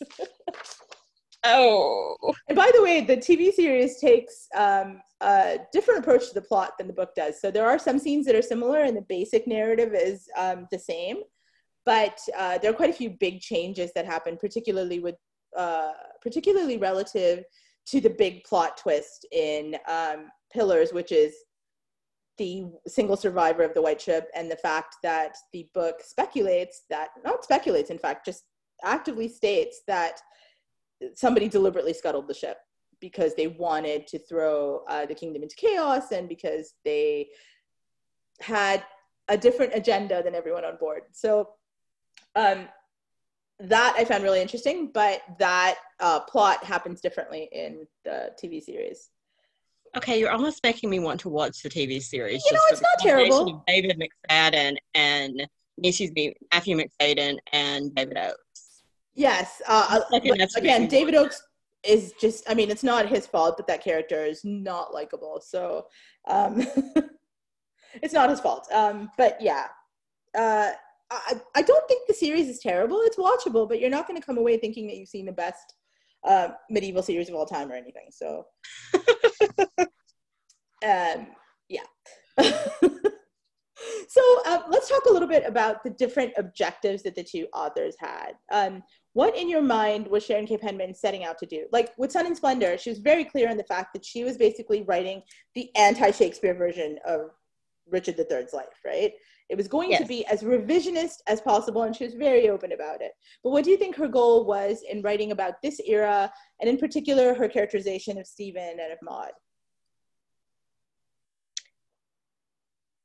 Oh. And by the way, the T V series takes um, a different approach to the plot than the book does. So there are some scenes that are similar and the basic narrative is um, the same, but uh, there are quite a few big changes that happen, particularly with, uh, particularly relative to the big plot twist in um, Pillars, which is the single survivor of the White Ship, and the fact that the book speculates that, not speculates, in fact, just actively states that somebody deliberately scuttled the ship because they wanted to throw uh, the kingdom into chaos and because they had a different agenda than everyone on board. So um, that I found really interesting, but that uh, plot happens differently in the T V series. Okay, you're almost making me want to watch the T V series. You know, it's not terrible. Of David McFadden and, excuse me, Matthew Macfadyen and David Oakes. Yes. Uh, again, David Oakes is just, I mean, it's not his fault, but that character is not likable. So um, it's not his fault. Um, but yeah, uh, I, I don't think the series is terrible. It's watchable, but you're not going to come away thinking that you've seen the best uh, medieval series of all time or anything. So um, yeah. So uh, let's talk a little bit about the different objectives that the two authors had. Um, what in your mind was Sharon K. Penman setting out to do? Like with Sun and Splendor, she was very clear on the fact that she was basically writing the anti-Shakespeare version of Richard the Third's life, right? It was going yes. to be as revisionist as possible, and she was very open about it. But what do you think her goal was in writing about this era, and in particular, her characterization of Stephen and of Maud?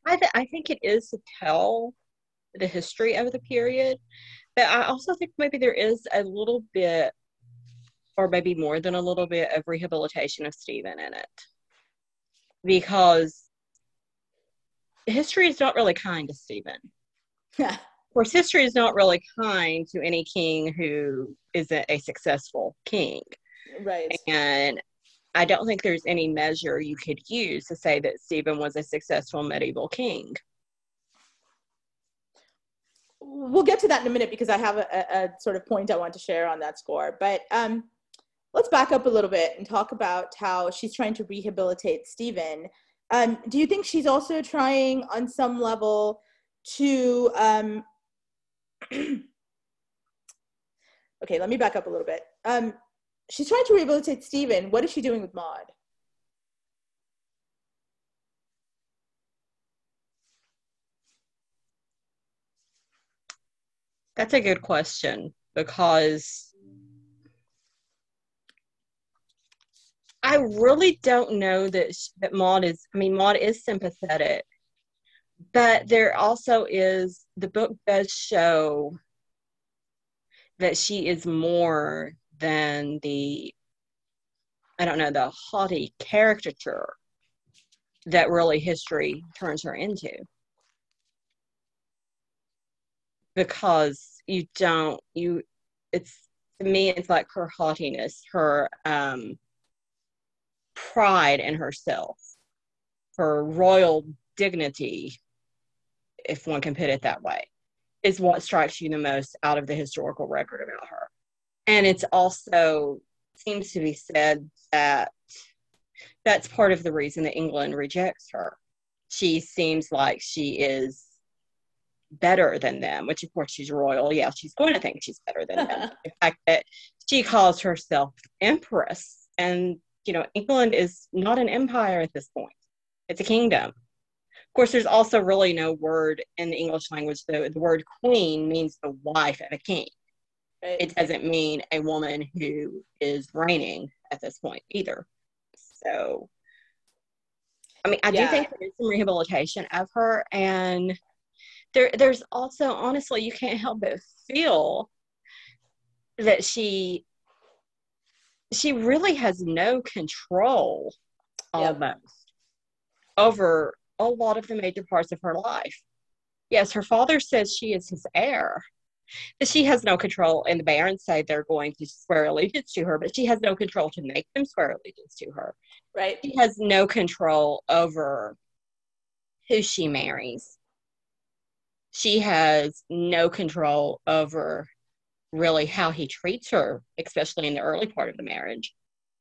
I, th- I think it is to tell the history of the period, but I also think maybe there is a little bit, or maybe more than a little bit, of rehabilitation of Stephen in it, because history is not really kind to Stephen. Yeah. Of course, history is not really kind to any king who isn't a successful king. Right. And I don't think there's any measure you could use to say that Stephen was a successful medieval king. We'll get to that in a minute because I have a, a, a sort of point I want to share on that score. But um, let's back up a little bit and talk about how she's trying to rehabilitate Stephen. Um, do you think she's also trying on some level to, um, okay, let me back up a little bit. Um, she's trying to rehabilitate Stephen. What is she doing with Maud? That's a good question, because I really don't know that sh- that Maud is, I mean, Maud is sympathetic, but there also is, the book does show that she is more than the, I don't know, the haughty caricature that really history turns her into. Because you don't, you, it's, to me, it's like her haughtiness, her um, pride in herself, her royal dignity, if one can put it that way, is what strikes you the most out of the historical record about her. And it's also seems to be said that that's part of the reason that England rejects her. She seems like she is better than them, which of course she's royal. Yeah, she's going to think she's better than them. The fact that she calls herself empress, and you know, England is not an empire at this point. It's a kingdom. Of course, there's also really no word in the English language. The, the word queen means the wife of a king. Right. It doesn't mean a woman who is reigning at this point either. So, I mean, I Yeah. do think there is some rehabilitation of her. And there, there's also, honestly, you can't help but feel that she, she really has no control, Yep. almost, over a lot of the major parts of her life. Yes, her father says she is his heir, but she has no control. And the barons say they're going to swear allegiance to her, but she has no control to make them swear allegiance to her. Right. She has no control over who she marries. She has no control over really how he treats her, especially in the early part of the marriage.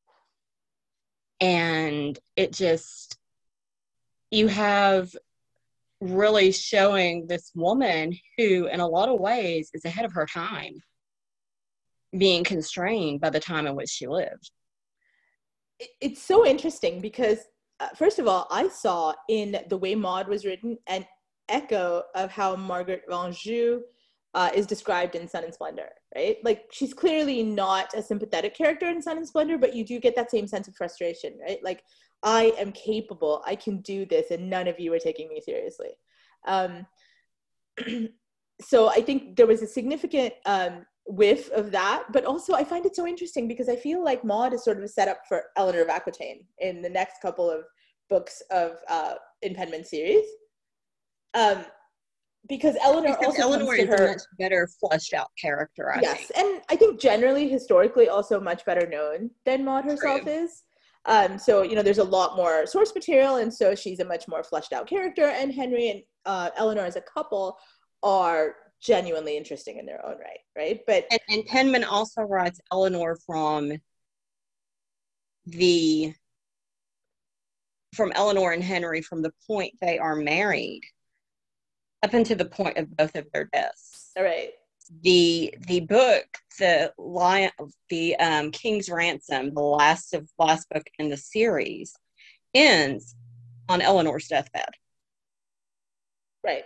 And it just, you have really showing this woman who, in a lot of ways, is ahead of her time, being constrained by the time in which she lived. It's so interesting because, uh, first of all, I saw in the way Maud was written an echo of how Margaret Anjou uh, is described in Sun and Splendor, right? Like, she's clearly not a sympathetic character in Sun and Splendor, but you do get that same sense of frustration, right? Like, I am capable, I can do this, and none of you are taking me seriously. Um, so I think there was a significant um, whiff of that, but also I find it so interesting because I feel like Maud is sort of a setup for Eleanor of Aquitaine in the next couple of books of uh, in Penman's series. Um, because Eleanor because also Eleanor comes to is her, a much better fleshed out character, I yes, think. and I think generally, historically, also much better known than Maud herself True. is. Um, so, you know, there's a lot more source material, and so she's a much more fleshed out character, and Henry and uh, Eleanor as a couple are genuinely interesting in their own right, right? But And, and Penman also writes Eleanor from the, from Eleanor and Henry from the point they are married up until the point of both of their deaths. all right. The the book, the lion, the um, King's Ransom, the last of last book in the series, ends on Eleanor's deathbed. Right.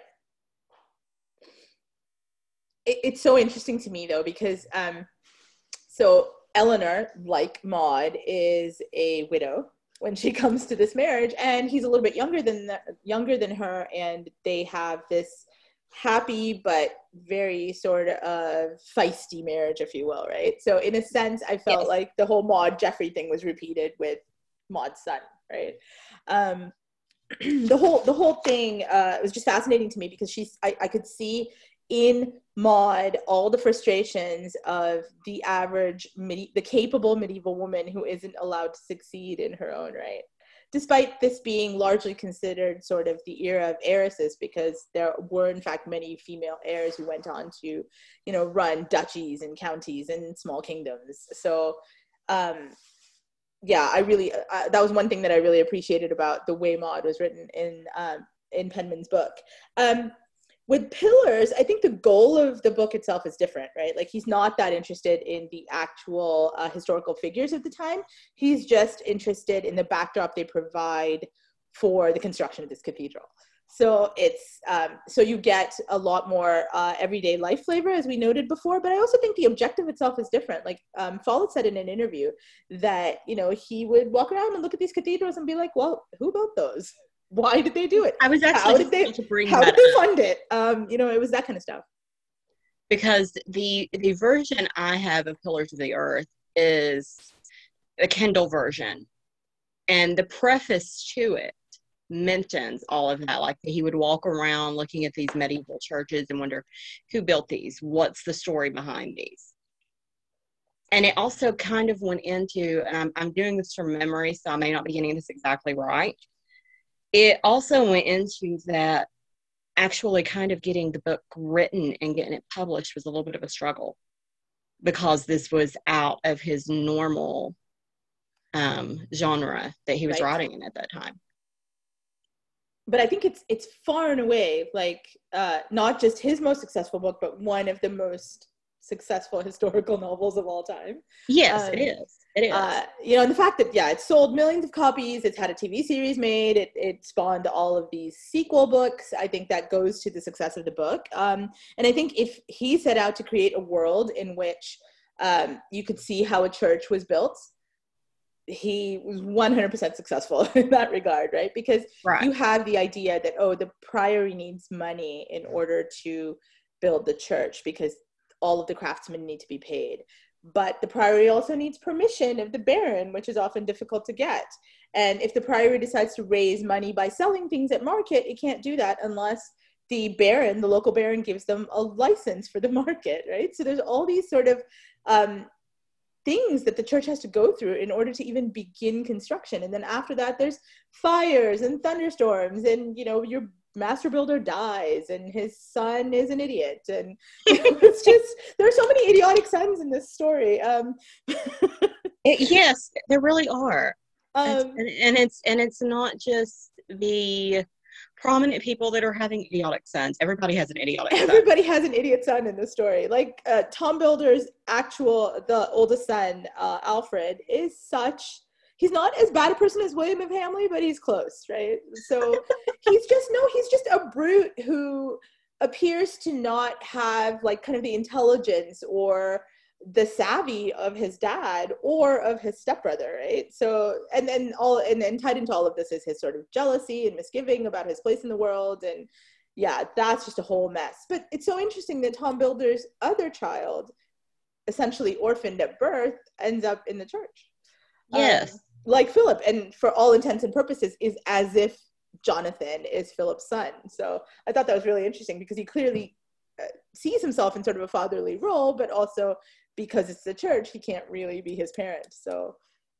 It, it's so interesting to me though because um, so Eleanor, like Maud, is a widow, when she comes to this marriage, and he's a little bit younger than the, younger than her, and they have this happy but very sort of feisty marriage, if you will, right? So in a sense, I felt yes. like the whole Maude Jeffrey thing was repeated with Maude's son, right? Um, the whole the whole thing uh, was just fascinating to me because she's I, I could see in Maude all the frustrations of the average medi- the capable medieval woman who isn't allowed to succeed in her own right, despite this being largely considered sort of the era of heiresses, because there were in fact many female heirs who went on to, you know, run duchies and counties and small kingdoms. So um yeah, I really, uh, that was one thing that I really appreciated about the way Maude was written in um, in Penman's book. Um, with Pillars, I think the goal of the book itself is different, right? Like he's not that interested in the actual uh, historical figures of the time. He's just interested in the backdrop they provide for the construction of this cathedral. So it's um, so you get a lot more uh, everyday life flavor, as we noted before. But I also think the objective itself is different. Like um, Follett said in an interview that, you know, he would walk around and look at these cathedrals and be like, "Well, who built those? Why did they do it? I was actually how did they to bring how that did they up. fund it? Um, you know, it was that kind of stuff." Because the the version I have of Pillars of the Earth is a Kindle version, and the preface to it mentions all of that. Like he would walk around looking at these medieval churches and wonder who built these, what's the story behind these. And it also kind of went into, and I'm, I'm doing this from memory, so I may not be getting this exactly right. It also went into that actually kind of getting the book written and getting it published was a little bit of a struggle, because this was out of his normal um, genre that he was right. writing in at that time. But I think it's it's far and away like uh, not just his most successful book, but one of the most successful historical novels of all time. Yes, um, it is. It is. Uh, you know, and the fact that yeah, it sold millions of copies. It's had a T V series made. It it spawned all of these sequel books. I think that goes to the success of the book. Um, and I think if he set out to create a world in which um, you could see how a church was built, he was one hundred percent successful in that regard, right? Because right. you have the idea that, oh, the priory needs money in order to build the church because all of the craftsmen need to be paid. But the priory also needs permission of the baron, which is often difficult to get. And if the priory decides to raise money by selling things at market, it can't do that unless the baron, the local baron, gives them a license for the market, right? So there's all these sort of um, things that the church has to go through in order to even begin construction. And then after that, there's fires and thunderstorms, and, you know, your master builder dies and his son is an idiot. And you know, it's just, there are so many idiotic sons in this story. Um, it, yes, there really are. Um, and, and it's, and it's not just the prominent people that are having idiotic sons. Everybody has an idiotic son. Everybody has an idiot son in this story. Like uh, Tom Builder's actual, the oldest son, uh, Alfred, is such, he's not as bad a person as William of Hamley, but he's close, right? So he's just, no, he's just a brute who appears to not have like kind of the intelligence or the savvy of his dad or of his stepbrother, right? So, and then all, and then tied into all of this is his sort of jealousy and misgiving about his place in the world. And yeah, that's just a whole mess. But it's so interesting that Tom Builder's other child, essentially orphaned at birth, ends up in the church. Yes. Um, like Philip, and for all intents and purposes is as if Jonathan is Philip's son. So I thought that was really interesting because he clearly uh, sees himself in sort of a fatherly role, but also because it's the church, he can't really be his parent. So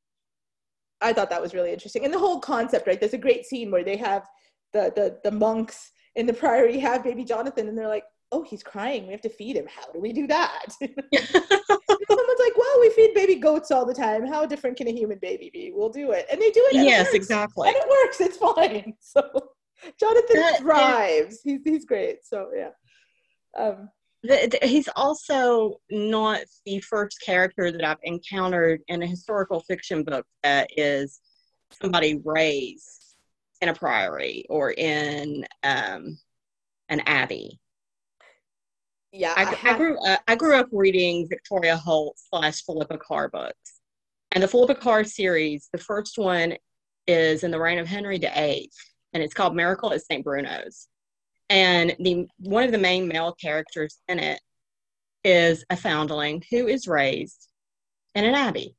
I thought that was really interesting. And the whole concept, right? There's a great scene where they have the the, the monks in the priory have baby Jonathan, and they're like, oh, he's crying, we have to feed him. How do we do that? Someone's like, well, we feed baby goats all the time. How different can a human baby be? We'll do it. And they do it. And yes, it exactly. And it works. It's fine. So Jonathan that, thrives. He's, he's great. So yeah. Um, the, the, he's also not the first character that I've encountered in a historical fiction book that is somebody raised in a priory or in um, an abbey. Yeah, I, I, have, I grew uh, I grew up reading Victoria Holt slash Philippa Carr books, and the Philippa Carr series, the first one is in the reign of Henry the Eighth, and it's called Miracle at Saint Bruno's. And the one of the main male characters in it is a foundling who is raised in an abbey.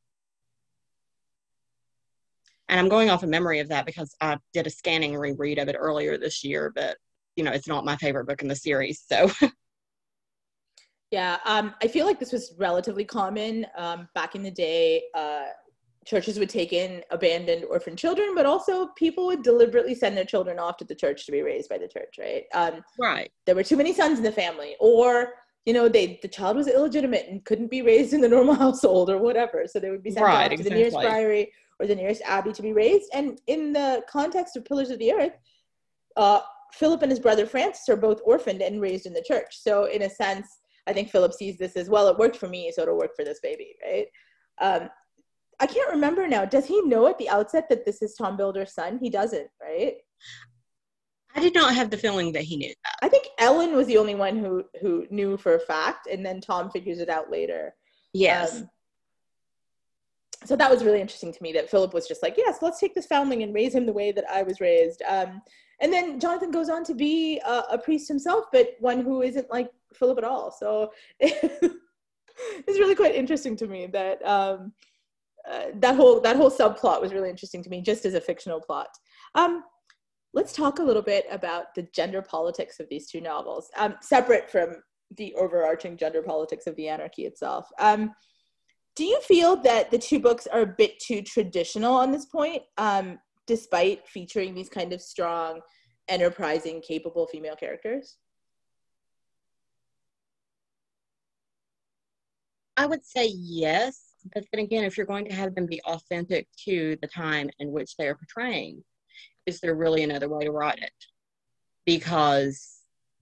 And I'm going off a memory of that because I did a scanning reread of it earlier this year, but, you know, it's not my favorite book in the series, so. Yeah, um, I feel like this was relatively common um, back in the day. Uh, churches would take in abandoned orphan children, but also people would deliberately send their children off to the church to be raised by the church, right? Um, right. There were too many sons in the family, or, you know, they the child was illegitimate and couldn't be raised in the normal household or whatever. So they would be sent right, off to exactly. the nearest priory or the nearest abbey to be raised. And in the context of Pillars of the Earth, uh, Philip and his brother Francis are both orphaned and raised in the church. So in a sense, I think Philip sees this as, well, it worked for me, so it'll work for this baby, right? Um, I can't remember now. Does he know at the outset that this is Tom Builder's son? He doesn't, right? I did not have the feeling that he knew that. I think Ellen was the only one who who knew for a fact, and then Tom figures it out later. Yes. Um, so that was really interesting to me, that Philip was just like, yes, let's take this foundling and raise him the way that I was raised. Um, and then Jonathan goes on to be a, a priest himself, but one who isn't like Philip at all. So it's really quite interesting to me that um, uh, that whole that whole subplot was really interesting to me, just as a fictional plot. Um, let's talk a little bit about the gender politics of these two novels, um, separate from the overarching gender politics of the Anarchy itself. Um, do you feel that the two books are a bit too traditional on this point, um, despite featuring these kind of strong, enterprising, capable female characters? I would say yes, but then again, if you're going to have them be authentic to the time in which they are portraying, is there really another way to write it? Because,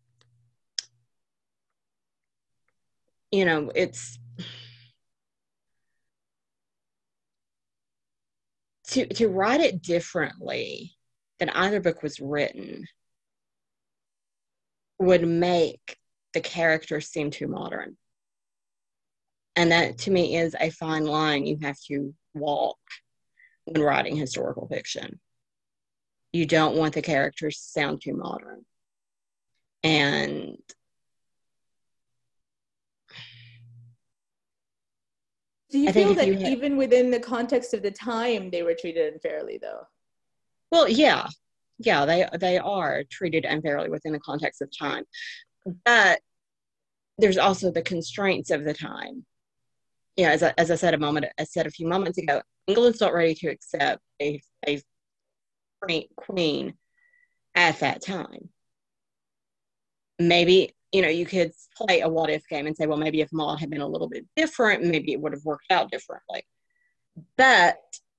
you know, it's to to write it differently than either book was written would make the characters seem too modern. And that, to me, is a fine line you have to walk when writing historical fiction. You don't want the characters to sound too modern. And do you I feel that had, even within the context of the time, they were treated unfairly, though? Well, yeah. Yeah, they, they are treated unfairly within the context of time. But there's also the constraints of the time. You know, as I, as I said a moment, I said a few moments ago, England's not ready to accept a, a queen at that time. Maybe, you know, you could play a what if game and say, well, maybe if Maud had been a little bit different, maybe it would have worked out differently. But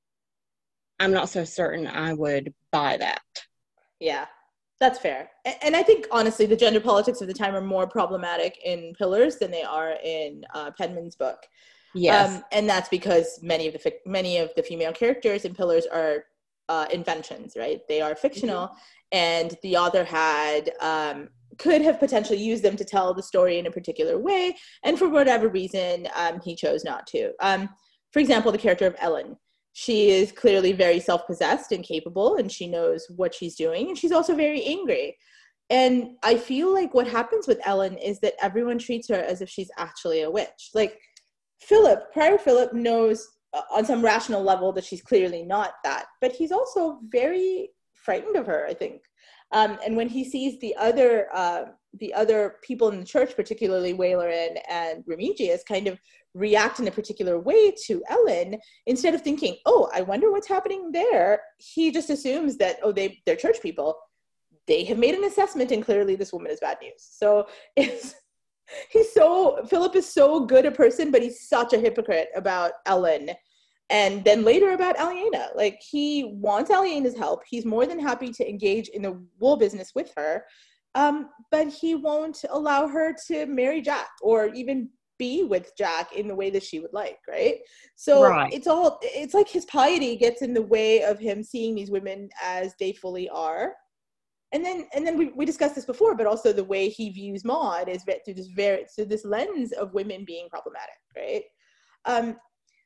I'm not so certain I would buy that. Yeah, that's fair. And I think, honestly, the gender politics of the time are more problematic in Pillars than they are in uh, Penman's book. Yes. Um, and that's because many of the many of the female characters in Pillars are uh, inventions, right? They are fictional, mm-hmm. and the author had um, could have potentially used them to tell the story in a particular way, and for whatever reason, um, he chose not to. Um, for example, the character of Ellen. She is clearly very self-possessed and capable, and she knows what she's doing, and she's also very angry. And I feel like what happens with Ellen is that everyone treats her as if she's actually a witch. Like, Philip, Prior Philip knows uh, on some rational level that she's clearly not that, but he's also very frightened of her, I think. Um, and when he sees the other uh, the other people in the church, particularly Waylarin and Remigius, kind of react in a particular way to Ellen, instead of thinking, oh, I wonder what's happening there, he just assumes that, oh, they, they're church people. They have made an assessment, and clearly this woman is bad news. So it's, he's so, Philip is so good a person, but he's such a hypocrite about Ellen. And then later about Aliena. Like, he wants Aliena's help. He's more than happy to engage in the wool business with her, um, but he won't allow her to marry Jack or even be with Jack in the way that she would like, right? So right. it's all, it's like his piety gets in the way of him seeing these women as they fully are. And then, and then we, we discussed this before, but also the way he views Maud is through this very, through this lens of women being problematic, right? Um,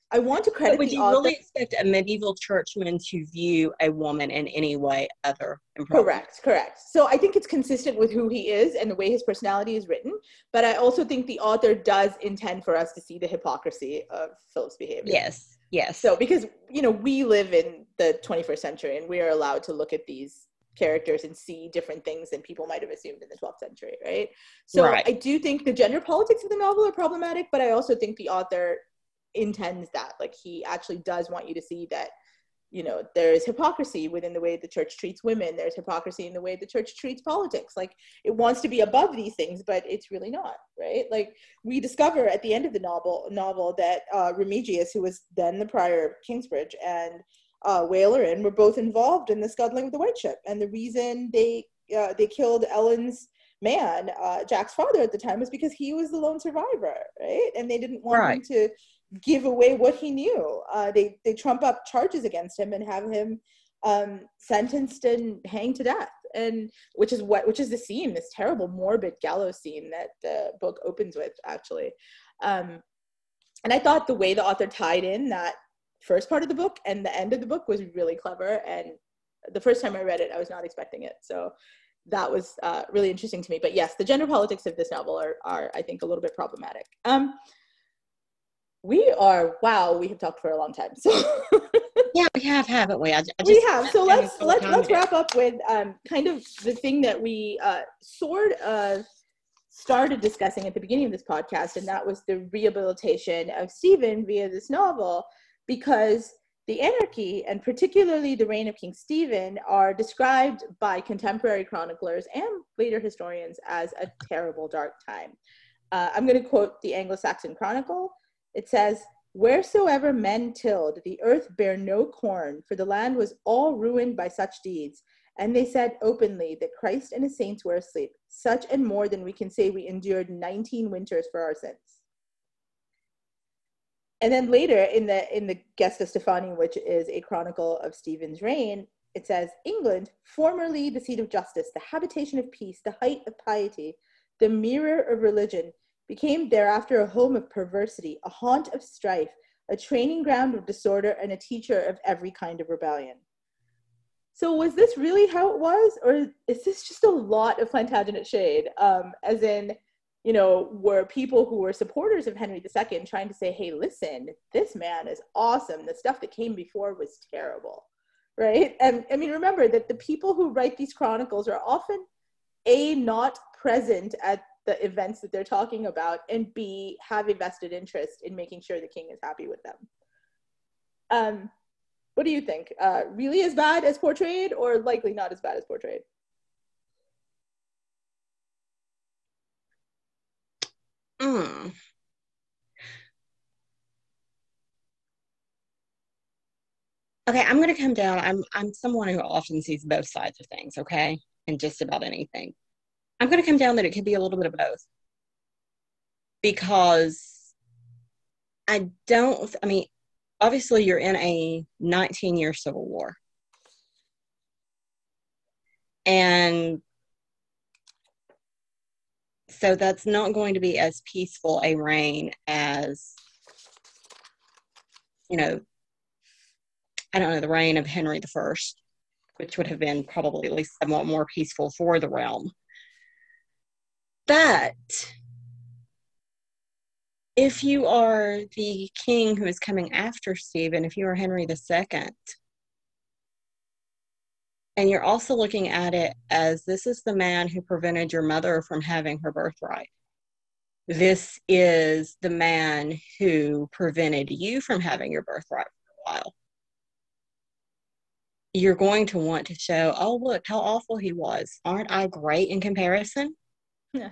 I want to But credit would the you author. really expect a medieval churchman to view a woman in any way other than proper? Correct, correct. So I think it's consistent with who he is and the way his personality is written. But I also think the author does intend for us to see the hypocrisy of Philip's behavior. Yes, yes. So because, you know, we live in the twenty-first century and we are allowed to look at these characters and see different things than people might have assumed in the twelfth century, right? So Right. I do think the gender politics of the novel are problematic, but I also think the author intends that. Like, he actually does want you to see that, you know, there's hypocrisy within the way the church treats women. There's hypocrisy in the way the church treats politics. Like, it wants to be above these things, but it's really not, right? Like, we discover at the end of the novel novel that uh, Remigius, who was then the prior of Kingsbridge, and uh, Waleran were both involved in the scuttling of the White Ship. And the reason they uh, they killed Ellen's man, uh, Jack's father at the time, was because he was the lone survivor, right? And they didn't want Right. him to give away what he knew. Uh, they they trump up charges against him and have him um, sentenced and hanged to death. And which is what which is the scene, this terrible morbid gallows scene that the book opens with, actually. Um, and I thought the way the author tied in that first part of the book and the end of the book was really clever. And the first time I read it, I was not expecting it. So that was uh, really interesting to me. But yes, the gender politics of this novel are, are I think, a little bit problematic. Um, we are, wow, we have talked for a long time. So Yeah, we have, haven't we? I, I just, we have. So let's so let's let's wrap up with um, kind of the thing that we uh, sort of started discussing at the beginning of this podcast, and that was the rehabilitation of Stephen via this novel, because the anarchy, and particularly the reign of King Stephen, are described by contemporary chroniclers and later historians as a terrible, dark time. Uh, I'm going to quote the Anglo-Saxon Chronicle. It says, "Wheresoever men tilled, the earth bare no corn, for the land was all ruined by such deeds. And they said openly that Christ and his saints were asleep, such and more than we can say we endured nineteen winters for our sins." And then later in the in the Gesta Stephani, which is a chronicle of Stephen's reign, it says, "England, formerly the seat of justice, the habitation of peace, the height of piety, the mirror of religion, became thereafter a home of perversity, a haunt of strife, a training ground of disorder, and a teacher of every kind of rebellion." So was this really how it was? Or is this just a lot of Plantagenet shade? Um, as in, you know, were people who were supporters of Henry the Second trying to say, hey, listen, this man is awesome. The stuff that came before was terrible, right? And I mean, remember that the people who write these chronicles are often, A, not present at the events that they're talking about, and B, have a vested interest in making sure the king is happy with them. Um, what do you think? Uh, really as bad as portrayed, or likely not as bad as portrayed? Mm. Okay, I'm going to come down. I'm I'm someone who often sees both sides of things, okay? And just about anything. I'm going to come down that it could be a little bit of both. Because I don't, I mean, obviously you're in a nineteen-year civil war. And so that's not going to be as peaceful a reign as, you know, I don't know, the reign of Henry the First, which would have been probably at least somewhat more peaceful for the realm. But if you are the king who is coming after Stephen, if you are Henry the Second, and you're also looking at it as this is the man who prevented your mother from having her birthright. This is the man who prevented you from having your birthright for a while. You're going to want to show, oh, look how awful he was. Aren't I great in comparison? Yeah.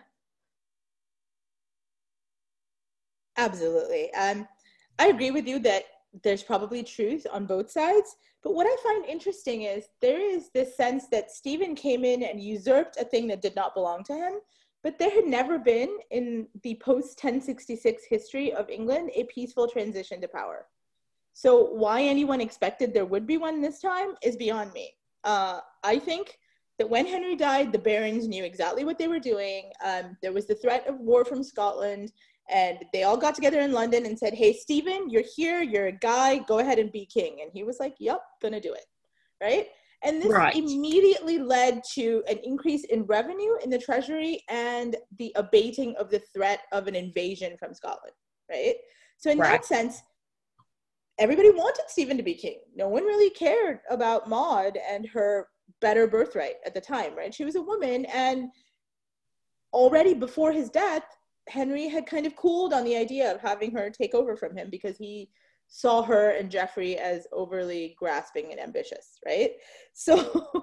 Absolutely. Um, I agree with you that there's probably truth on both sides. But what I find interesting is there is this sense that Stephen came in and usurped a thing that did not belong to him, but there had never been in the post ten sixty-six history of England a peaceful transition to power. So why anyone expected there would be one this time is beyond me. Uh, I think that when Henry died, the barons knew exactly what they were doing. Um, there was the threat of war from Scotland, And they all got together in London and said, hey, Stephen, you're here, you're a guy, go ahead and be king. And he was like, yep, gonna do it, right? And this Right. immediately led to an increase in revenue in the treasury and the abating of the threat of an invasion from Scotland, right? So in Right. that sense, everybody wanted Stephen to be king. No one really cared about Maud and her better birthright at the time, right? She was a woman, and already before his death, Henry had kind of cooled on the idea of having her take over from him because he saw her and Geoffrey as overly grasping and ambitious, right? So,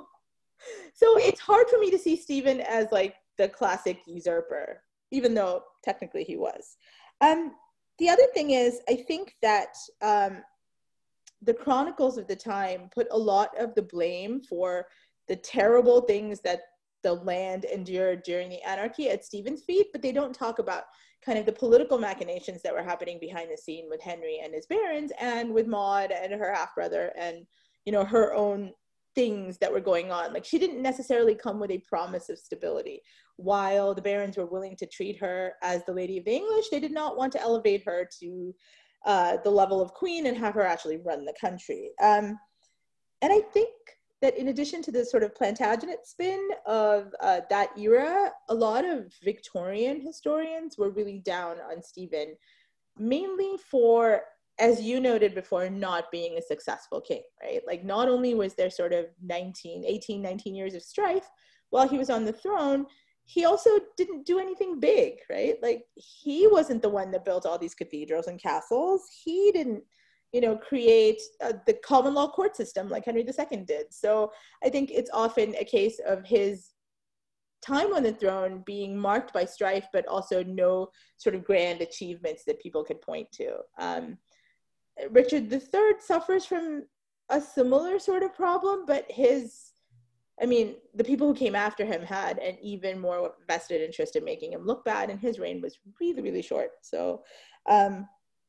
so it's hard for me to see Stephen as like the classic usurper, even though technically he was. Um, the other thing is, I think that um, the chronicles of the time put a lot of the blame for the terrible things that the land endured during the anarchy at Stephen's feet, but they don't talk about kind of the political machinations that were happening behind the scene with Henry and his barons, and with Maud and her half-brother, and, you know, her own things that were going on. Like, she didn't necessarily come with a promise of stability. While the barons were willing to treat her as the Lady of the English, they did not want to elevate her to uh, the level of queen and have her actually run the country. Um, and I think that in addition to the sort of Plantagenet spin of uh, that era, a lot of Victorian historians were really down on Stephen, mainly for, as you noted before, not being a successful king, right? Like, not only was there sort of nineteen, eighteen, nineteen years of strife while he was on the throne, he also didn't do anything big, right? Like, he wasn't the one that built all these cathedrals and castles. He didn't, you know, create uh, the common law court system like Henry the Second did. So I think it's often a case of his time on the throne being marked by strife, but also no sort of grand achievements that people could point to. Um, Richard the Third suffers from a similar sort of problem, but his, I mean, the people who came after him had an even more vested interest in making him look bad, and his reign was really, really short. So, um,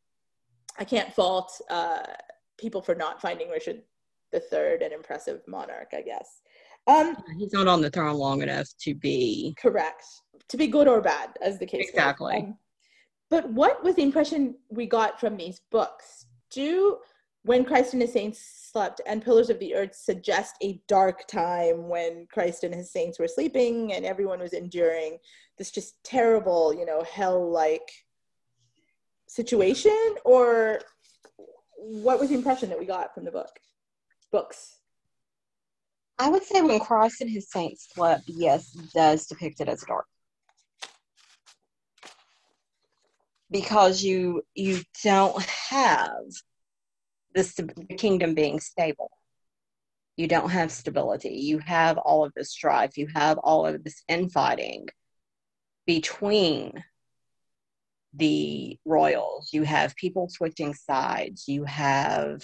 I can't fault uh, people for not finding Richard the Third an impressive monarch, I guess. Um, He's not on the throne long enough to be... Correct. To be good or bad, as the case Exactly. Um, but what was the impression we got from these books? Do When Christ and His Saints Slept and Pillars of the Earth suggest a dark time when Christ and his saints were sleeping and everyone was enduring this just terrible, you know, hell-like situation? Or what was the impression that we got from the book books? I would say When Christ and His Saints Slept, yes, does depict it as dark, because you you don't have the, the kingdom being stable. You don't have stability. You have all of this strife. You have all of this infighting between the royals. You have people switching sides. You have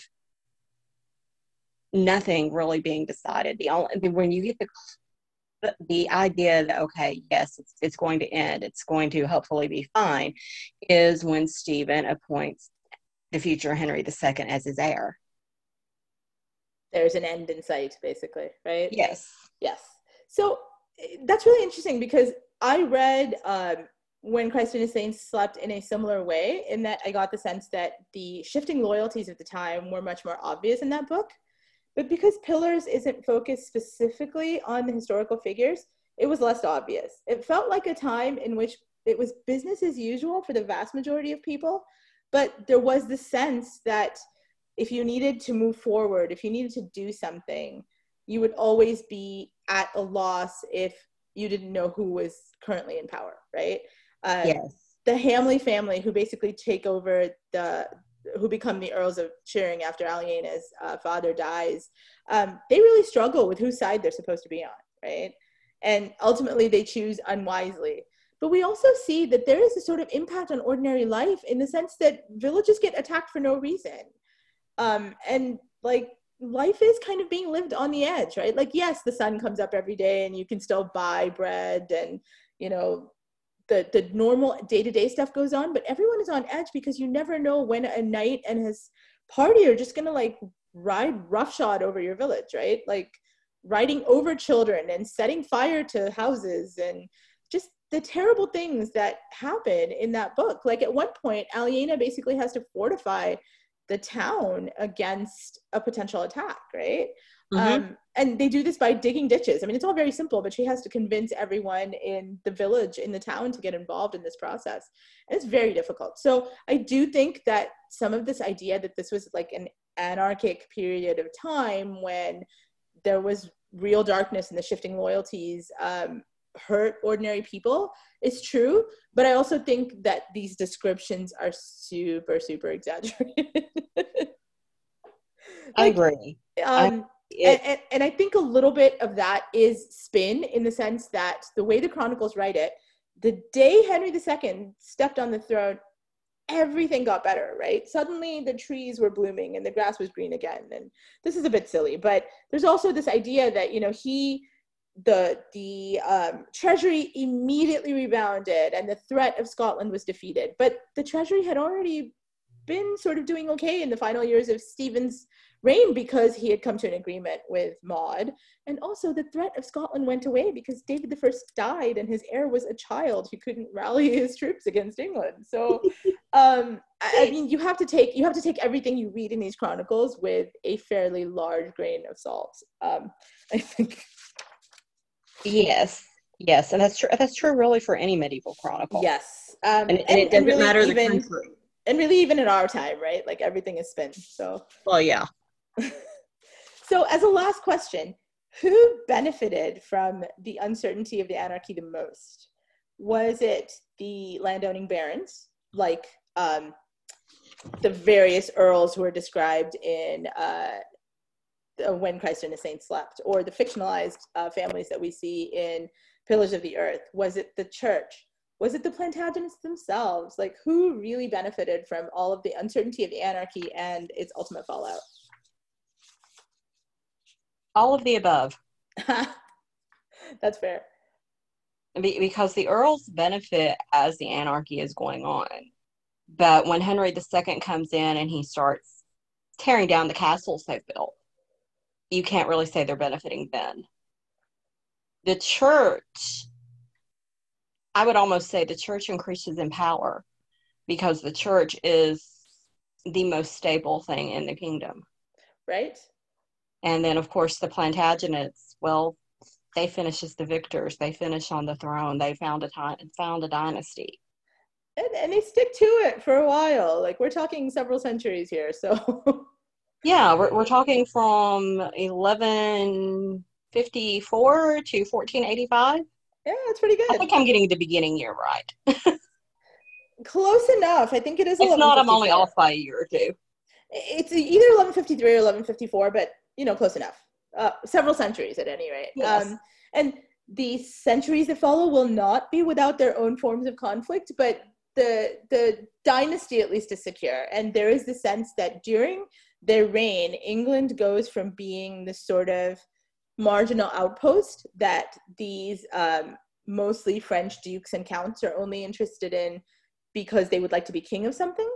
nothing really being decided. The only when you get the the idea that, okay, yes, it's, it's going to end, it's going to hopefully be fine, is when Stephen appoints the future Henry the Second as his heir. There's an end in sight, basically, right? Yes. Yes. So that's really interesting, because I read um, When Christ and His Saints Slept in a similar way, in that I got the sense that the shifting loyalties at the time were much more obvious in that book. But because Pillars isn't focused specifically on the historical figures, it was less obvious. It felt like a time in which it was business as usual for the vast majority of people, but there was the sense that if you needed to move forward, if you needed to do something, you would always be at a loss if you didn't know who was currently in power, right? Uh, yes. The Hamley family, who basically take over the, who become the Earls of Shearing after Aliena's uh, father dies, um, they really struggle with whose side they're supposed to be on, right? And ultimately they choose unwisely. But we also see that there is a sort of impact on ordinary life in the sense that villages get attacked for no reason. Um, and like life is kind of being lived on the edge, right? Like, yes, the sun comes up every day and you can still buy bread and, you know, the, the normal day-to-day stuff goes on, but everyone is on edge because you never know when a knight and his party are just going to like ride roughshod over your village, right? Like riding over children and setting fire to houses and just the terrible things that happen in that book. Like at one point, Aliena basically has to fortify the town against a potential attack, right? Mm-hmm. Um, and they do this by digging ditches. I mean, it's all very simple, but she has to convince everyone in the village, in the town, to get involved in this process. And it's very difficult. So I do think that some of this idea that this was like an anarchic period of time when there was real darkness and the shifting loyalties um, hurt ordinary people is true. But I also think that these descriptions are super, super exaggerated. Like, I agree. Um, I- It, and, and, and I think a little bit of that is spin, in the sense that the way the chronicles write it, the day Henry the Second stepped on the throne, everything got better, right? Suddenly the trees were blooming and the grass was green again. And this is a bit silly, but there's also this idea that, you know, he, the, the um, treasury immediately rebounded and the threat of Scotland was defeated. But the treasury had already been sort of doing okay in the final years of Stephen's reign, because he had come to an agreement with Maud. And also the threat of Scotland went away because David the First died and his heir was a child who couldn't rally his troops against England. So um, I, I mean, you have to take you have to take everything you read in these chronicles with a fairly large grain of salt. Um, I think. Yes, yes, and that's true. That's true, really, for any medieval chronicle. Yes, um, and, and, and it doesn't really matter even, the country. And really, even in our time, right? Like everything is spin. So. Well, yeah. So as a last question, who benefited from the uncertainty of the anarchy the most? Was it the landowning barons, like um, the various earls who are described in uh, When Christ and His Saints Slept, or the fictionalized uh, families that we see in Pillars of the Earth? Was it the church? Was it the Plantagenets themselves? Like, who really benefited from all of the uncertainty of the anarchy and its ultimate fallout? All of the above. That's fair. Because the earls benefit as the anarchy is going on. But when Henry the Second comes in and he starts tearing down the castles they've built, you can't really say they're benefiting then. The church, I would almost say the church increases in power, because the church is the most stable thing in the kingdom. Right. And then, of course, the Plantagenets, well, they finish as the victors. They finish on the throne. They found a time, found a dynasty. And, and they stick to it for a while. Like, we're talking several centuries here, so. Yeah, we're, we're talking from eleven fifty-four to fourteen eighty-five. Yeah, that's pretty good. I think I'm getting the beginning year right. Close enough. I think it is. It's not, I'm only off by a year or two. It's either eleven fifty-three or eleven fifty-four, but, you know, close enough. Uh, several centuries at any rate. Yes. Um, and the centuries that follow will not be without their own forms of conflict, but the the dynasty at least is secure. And there is the sense that during their reign, England goes from being this sort of marginal outpost that these um, mostly French dukes and counts are only interested in because they would like to be king of something.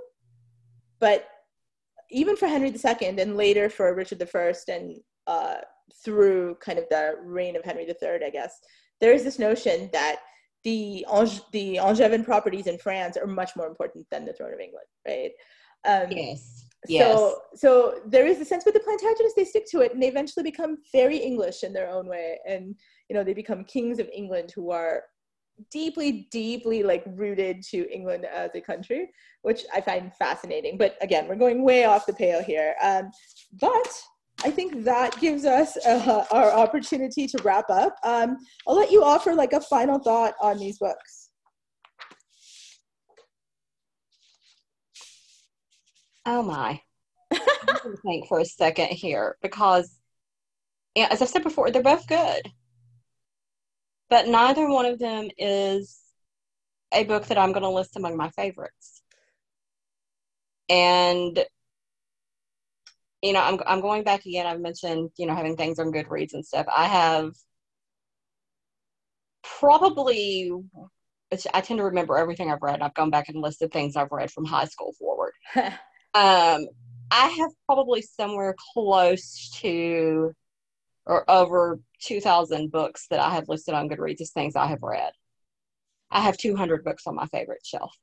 But even for Henry the Second, and later for Richard the First, and uh, through kind of the reign of Henry the Third, I guess, there is this notion that the Ange- the Angevin properties in France are much more important than the throne of England, right? Um, yes. Yes. So, so there is a sense with the Plantagenets, they stick to it, and they eventually become very English in their own way, and you know they become kings of England who are deeply, deeply like rooted to England as a country, which I find fascinating. But again, we're going way off the pale here. Um, but I think that gives us uh, our opportunity to wrap up. Um, I'll let you offer like a final thought on these books. Oh my. I'm going to think for a second here, because, yeah, as I said before, they're both good. But neither one of them is a book that I'm going to list among my favorites. And, you know, I'm I'm going back again. I've mentioned, you know, having things on Goodreads and stuff. I have probably, I tend to remember everything I've read. I've gone back and listed things I've read from high school forward. um, I have probably somewhere close to or over two thousand books that I have listed on Goodreads as things I have read. I have two hundred books on my favorite shelf.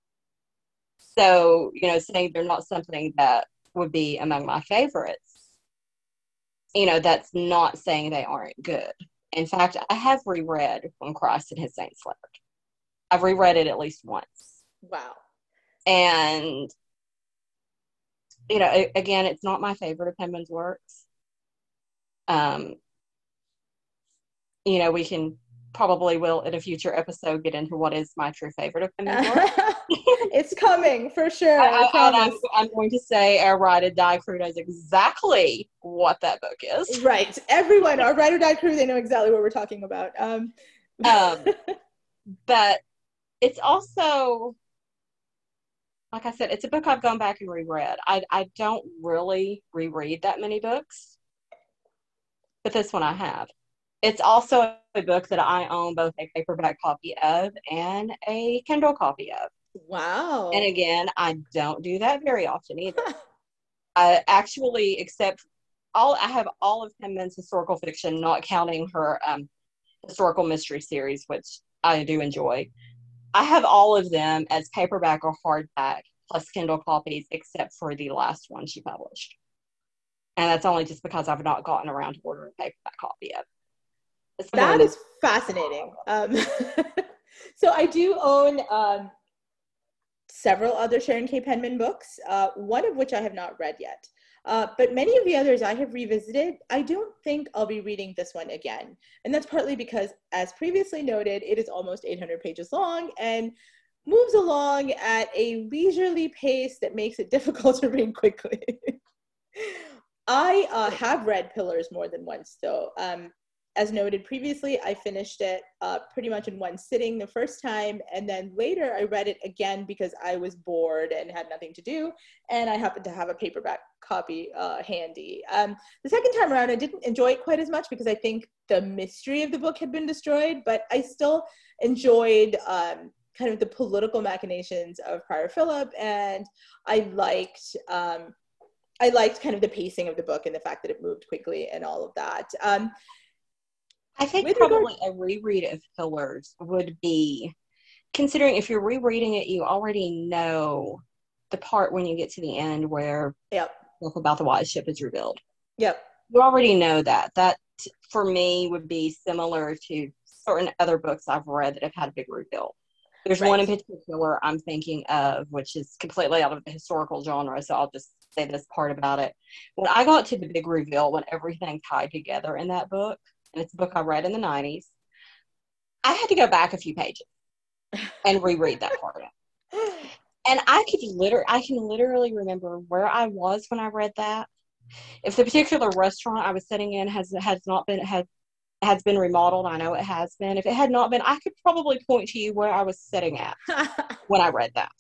So, you know, saying they're not something that would be among my favorites, you know, that's not saying they aren't good. In fact, I have reread When Christ and His Saints Slept. I've reread it at least once. Wow. And, you know, again, it's not my favorite of Penman's works. Um, you know, we can probably will in a future episode get into what is my true favorite of Penman's works. It's coming for sure. I, I, I promise. I'm, I'm going to say Our Ride or Die Crew knows exactly what that book is. Right. Everyone, our Ride or Die Crew, they know exactly what we're talking about. Um, um, but it's also, like I said, it's a book I've gone back and reread. I, I don't really reread that many books, but this one I have. It's also a book that I own both a paperback copy of and a Kindle copy of. Wow. And again, I don't do that very often either. I actually, except all, I have all of Penman's historical fiction, not counting her um, historical mystery series, which I do enjoy. I have all of them as paperback or hardback, plus Kindle copies, except for the last one she published. And that's only just because I've not gotten around to ordering a paperback copy of it. That is fascinating. Um, so I do own um, several other Sharon K. Penman books, uh, one of which I have not read yet. Uh, but many of the others I have revisited. I don't think I'll be reading this one again. And that's partly because, as previously noted, it is almost eight hundred pages long and moves along at a leisurely pace that makes it difficult to read quickly. I uh, have read Pillars more than once, though. Um, as noted previously, I finished it uh, pretty much in one sitting the first time, and then later I read it again because I was bored and had nothing to do, and I happened to have a paperback copy uh, handy. Um, the second time around, I didn't enjoy it quite as much because I think the mystery of the book had been destroyed, but I still enjoyed um, kind of the political machinations of Prior Philip, and I liked um, I liked kind of the pacing of the book and the fact that it moved quickly and all of that. Um, I think With probably regard- a reread of Pillars would be, considering if you're rereading it, you already know the part when you get to the end where yep. stuff about the Wise Ship is revealed. Yep. You already know that. That, for me, would be similar to certain other books I've read that have had a big reveal. There's right. one in particular I'm thinking of, which is completely out of the historical genre, so I'll just say this part about it. When I got to the big reveal, when everything tied together in that book, and it's a book I read in the nineties, I had to go back a few pages and reread that part. And I could literally, I can literally remember where I was when I read that. If the particular restaurant I was sitting in has has not been had has been remodeled, I know it has been. If it had not been, I could probably point to you where I was sitting at when I read that.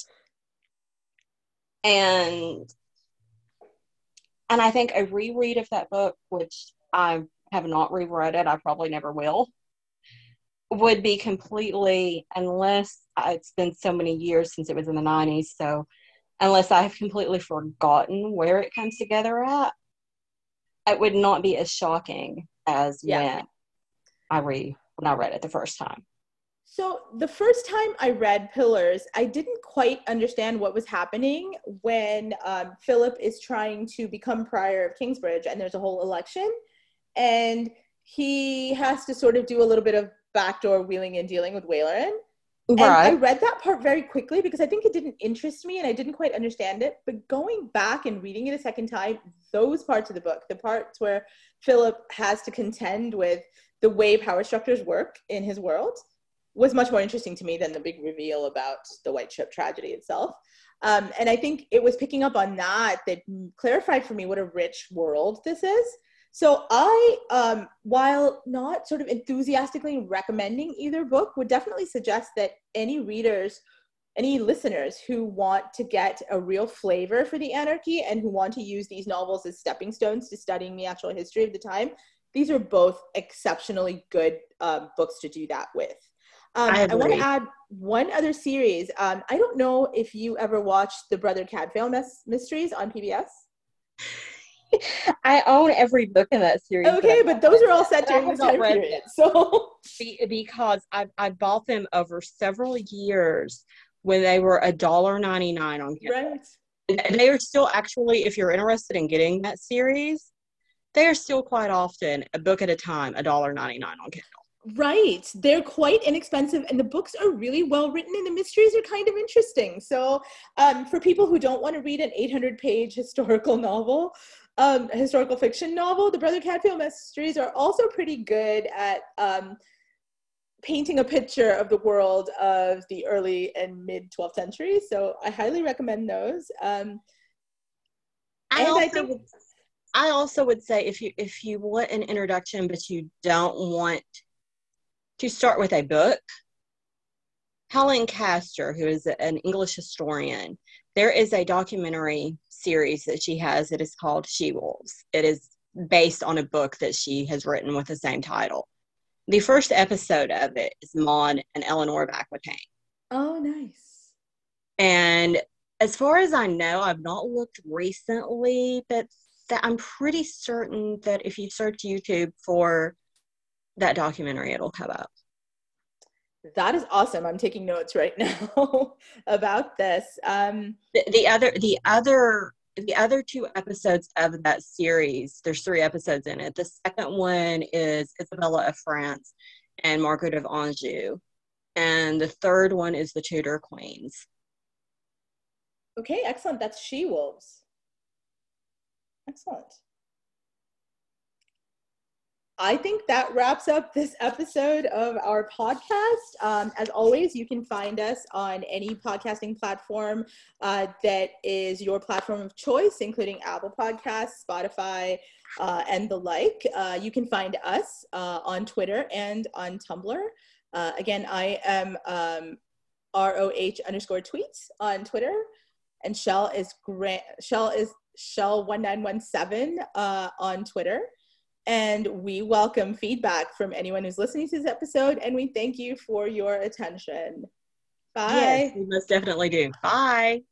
And and I think a reread of that book, which I have not reread it, I probably never will, would be completely, unless it's been so many years since it was in the nineties, so unless I have completely forgotten where it comes together at, it would not be as shocking as yeah. when I read when I read it the first time. So the first time I read Pillars, I didn't quite understand what was happening when um, Philip is trying to become prior of Kingsbridge, and there's a whole election, and he has to sort of do a little bit of backdoor wheeling and dealing with Wayland. And right. I read that part very quickly because I think it didn't interest me and I didn't quite understand it. But going back and reading it a second time, those parts of the book, the parts where Philip has to contend with the way power structures work in his world, was much more interesting to me than the big reveal about the White Ship tragedy itself. Um, and I think it was picking up on that that clarified for me what a rich world this is. So I, um, while not sort of enthusiastically recommending either book, would definitely suggest that any readers, any listeners who want to get a real flavor for the anarchy and who want to use these novels as stepping stones to studying the actual history of the time, these are both exceptionally good uh, books to do that with. Um, I, I want to add one other series. Um, I don't know if you ever watched the Brother Cadfael mes- mysteries on P B S. I own every book in that series. Okay, but those are all set during this time period. So because I I bought them over several years when they were a dollar ninety nine on Kindle. Right. They are still actually, if you're interested in getting that series, they are still quite often a book at a time, a dollar ninety nine on Kindle. Right. They're quite inexpensive, and the books are really well written, and the mysteries are kind of interesting. So um, for people who don't want to read an eight hundred page historical novel, um, historical fiction novel, the Brother Cadfael mysteries are also pretty good at um, painting a picture of the world of the early and mid twelfth century. So I highly recommend those. Um, I and also I think would, I also would say if you if you want an introduction, but you don't want to start with a book, Helen Castor, who is an English historian, there is a documentary series that she has that is called She-Wolves. It is based on a book that she has written with the same title. The first episode of it is Maud and Eleanor of Aquitaine. Oh, nice. And as far as I know, I've not looked recently, but that I'm pretty certain that if you search YouTube for that documentary, it'll come up. That is awesome. I'm taking notes right now about this. Um, the, the other, the other, the other two episodes of that series, there's three episodes in it. The second one is Isabella of France and Margaret of Anjou, and the third one is the Tudor Queens. Okay, excellent. That's She-Wolves. Excellent. I think that wraps up this episode of our podcast. Um, as always, you can find us on any podcasting platform uh, that is your platform of choice, including Apple Podcasts, Spotify, uh, and the like. Uh, you can find us uh, on Twitter and on Tumblr. Uh, again, I am um, R O H underscore tweets on Twitter, and Shell is Grant. Shell is Shell one nine one seven uh, on Twitter. And we welcome feedback from anyone who's listening to this episode, and we thank you for your attention. Bye. Yes, we most definitely do. Bye.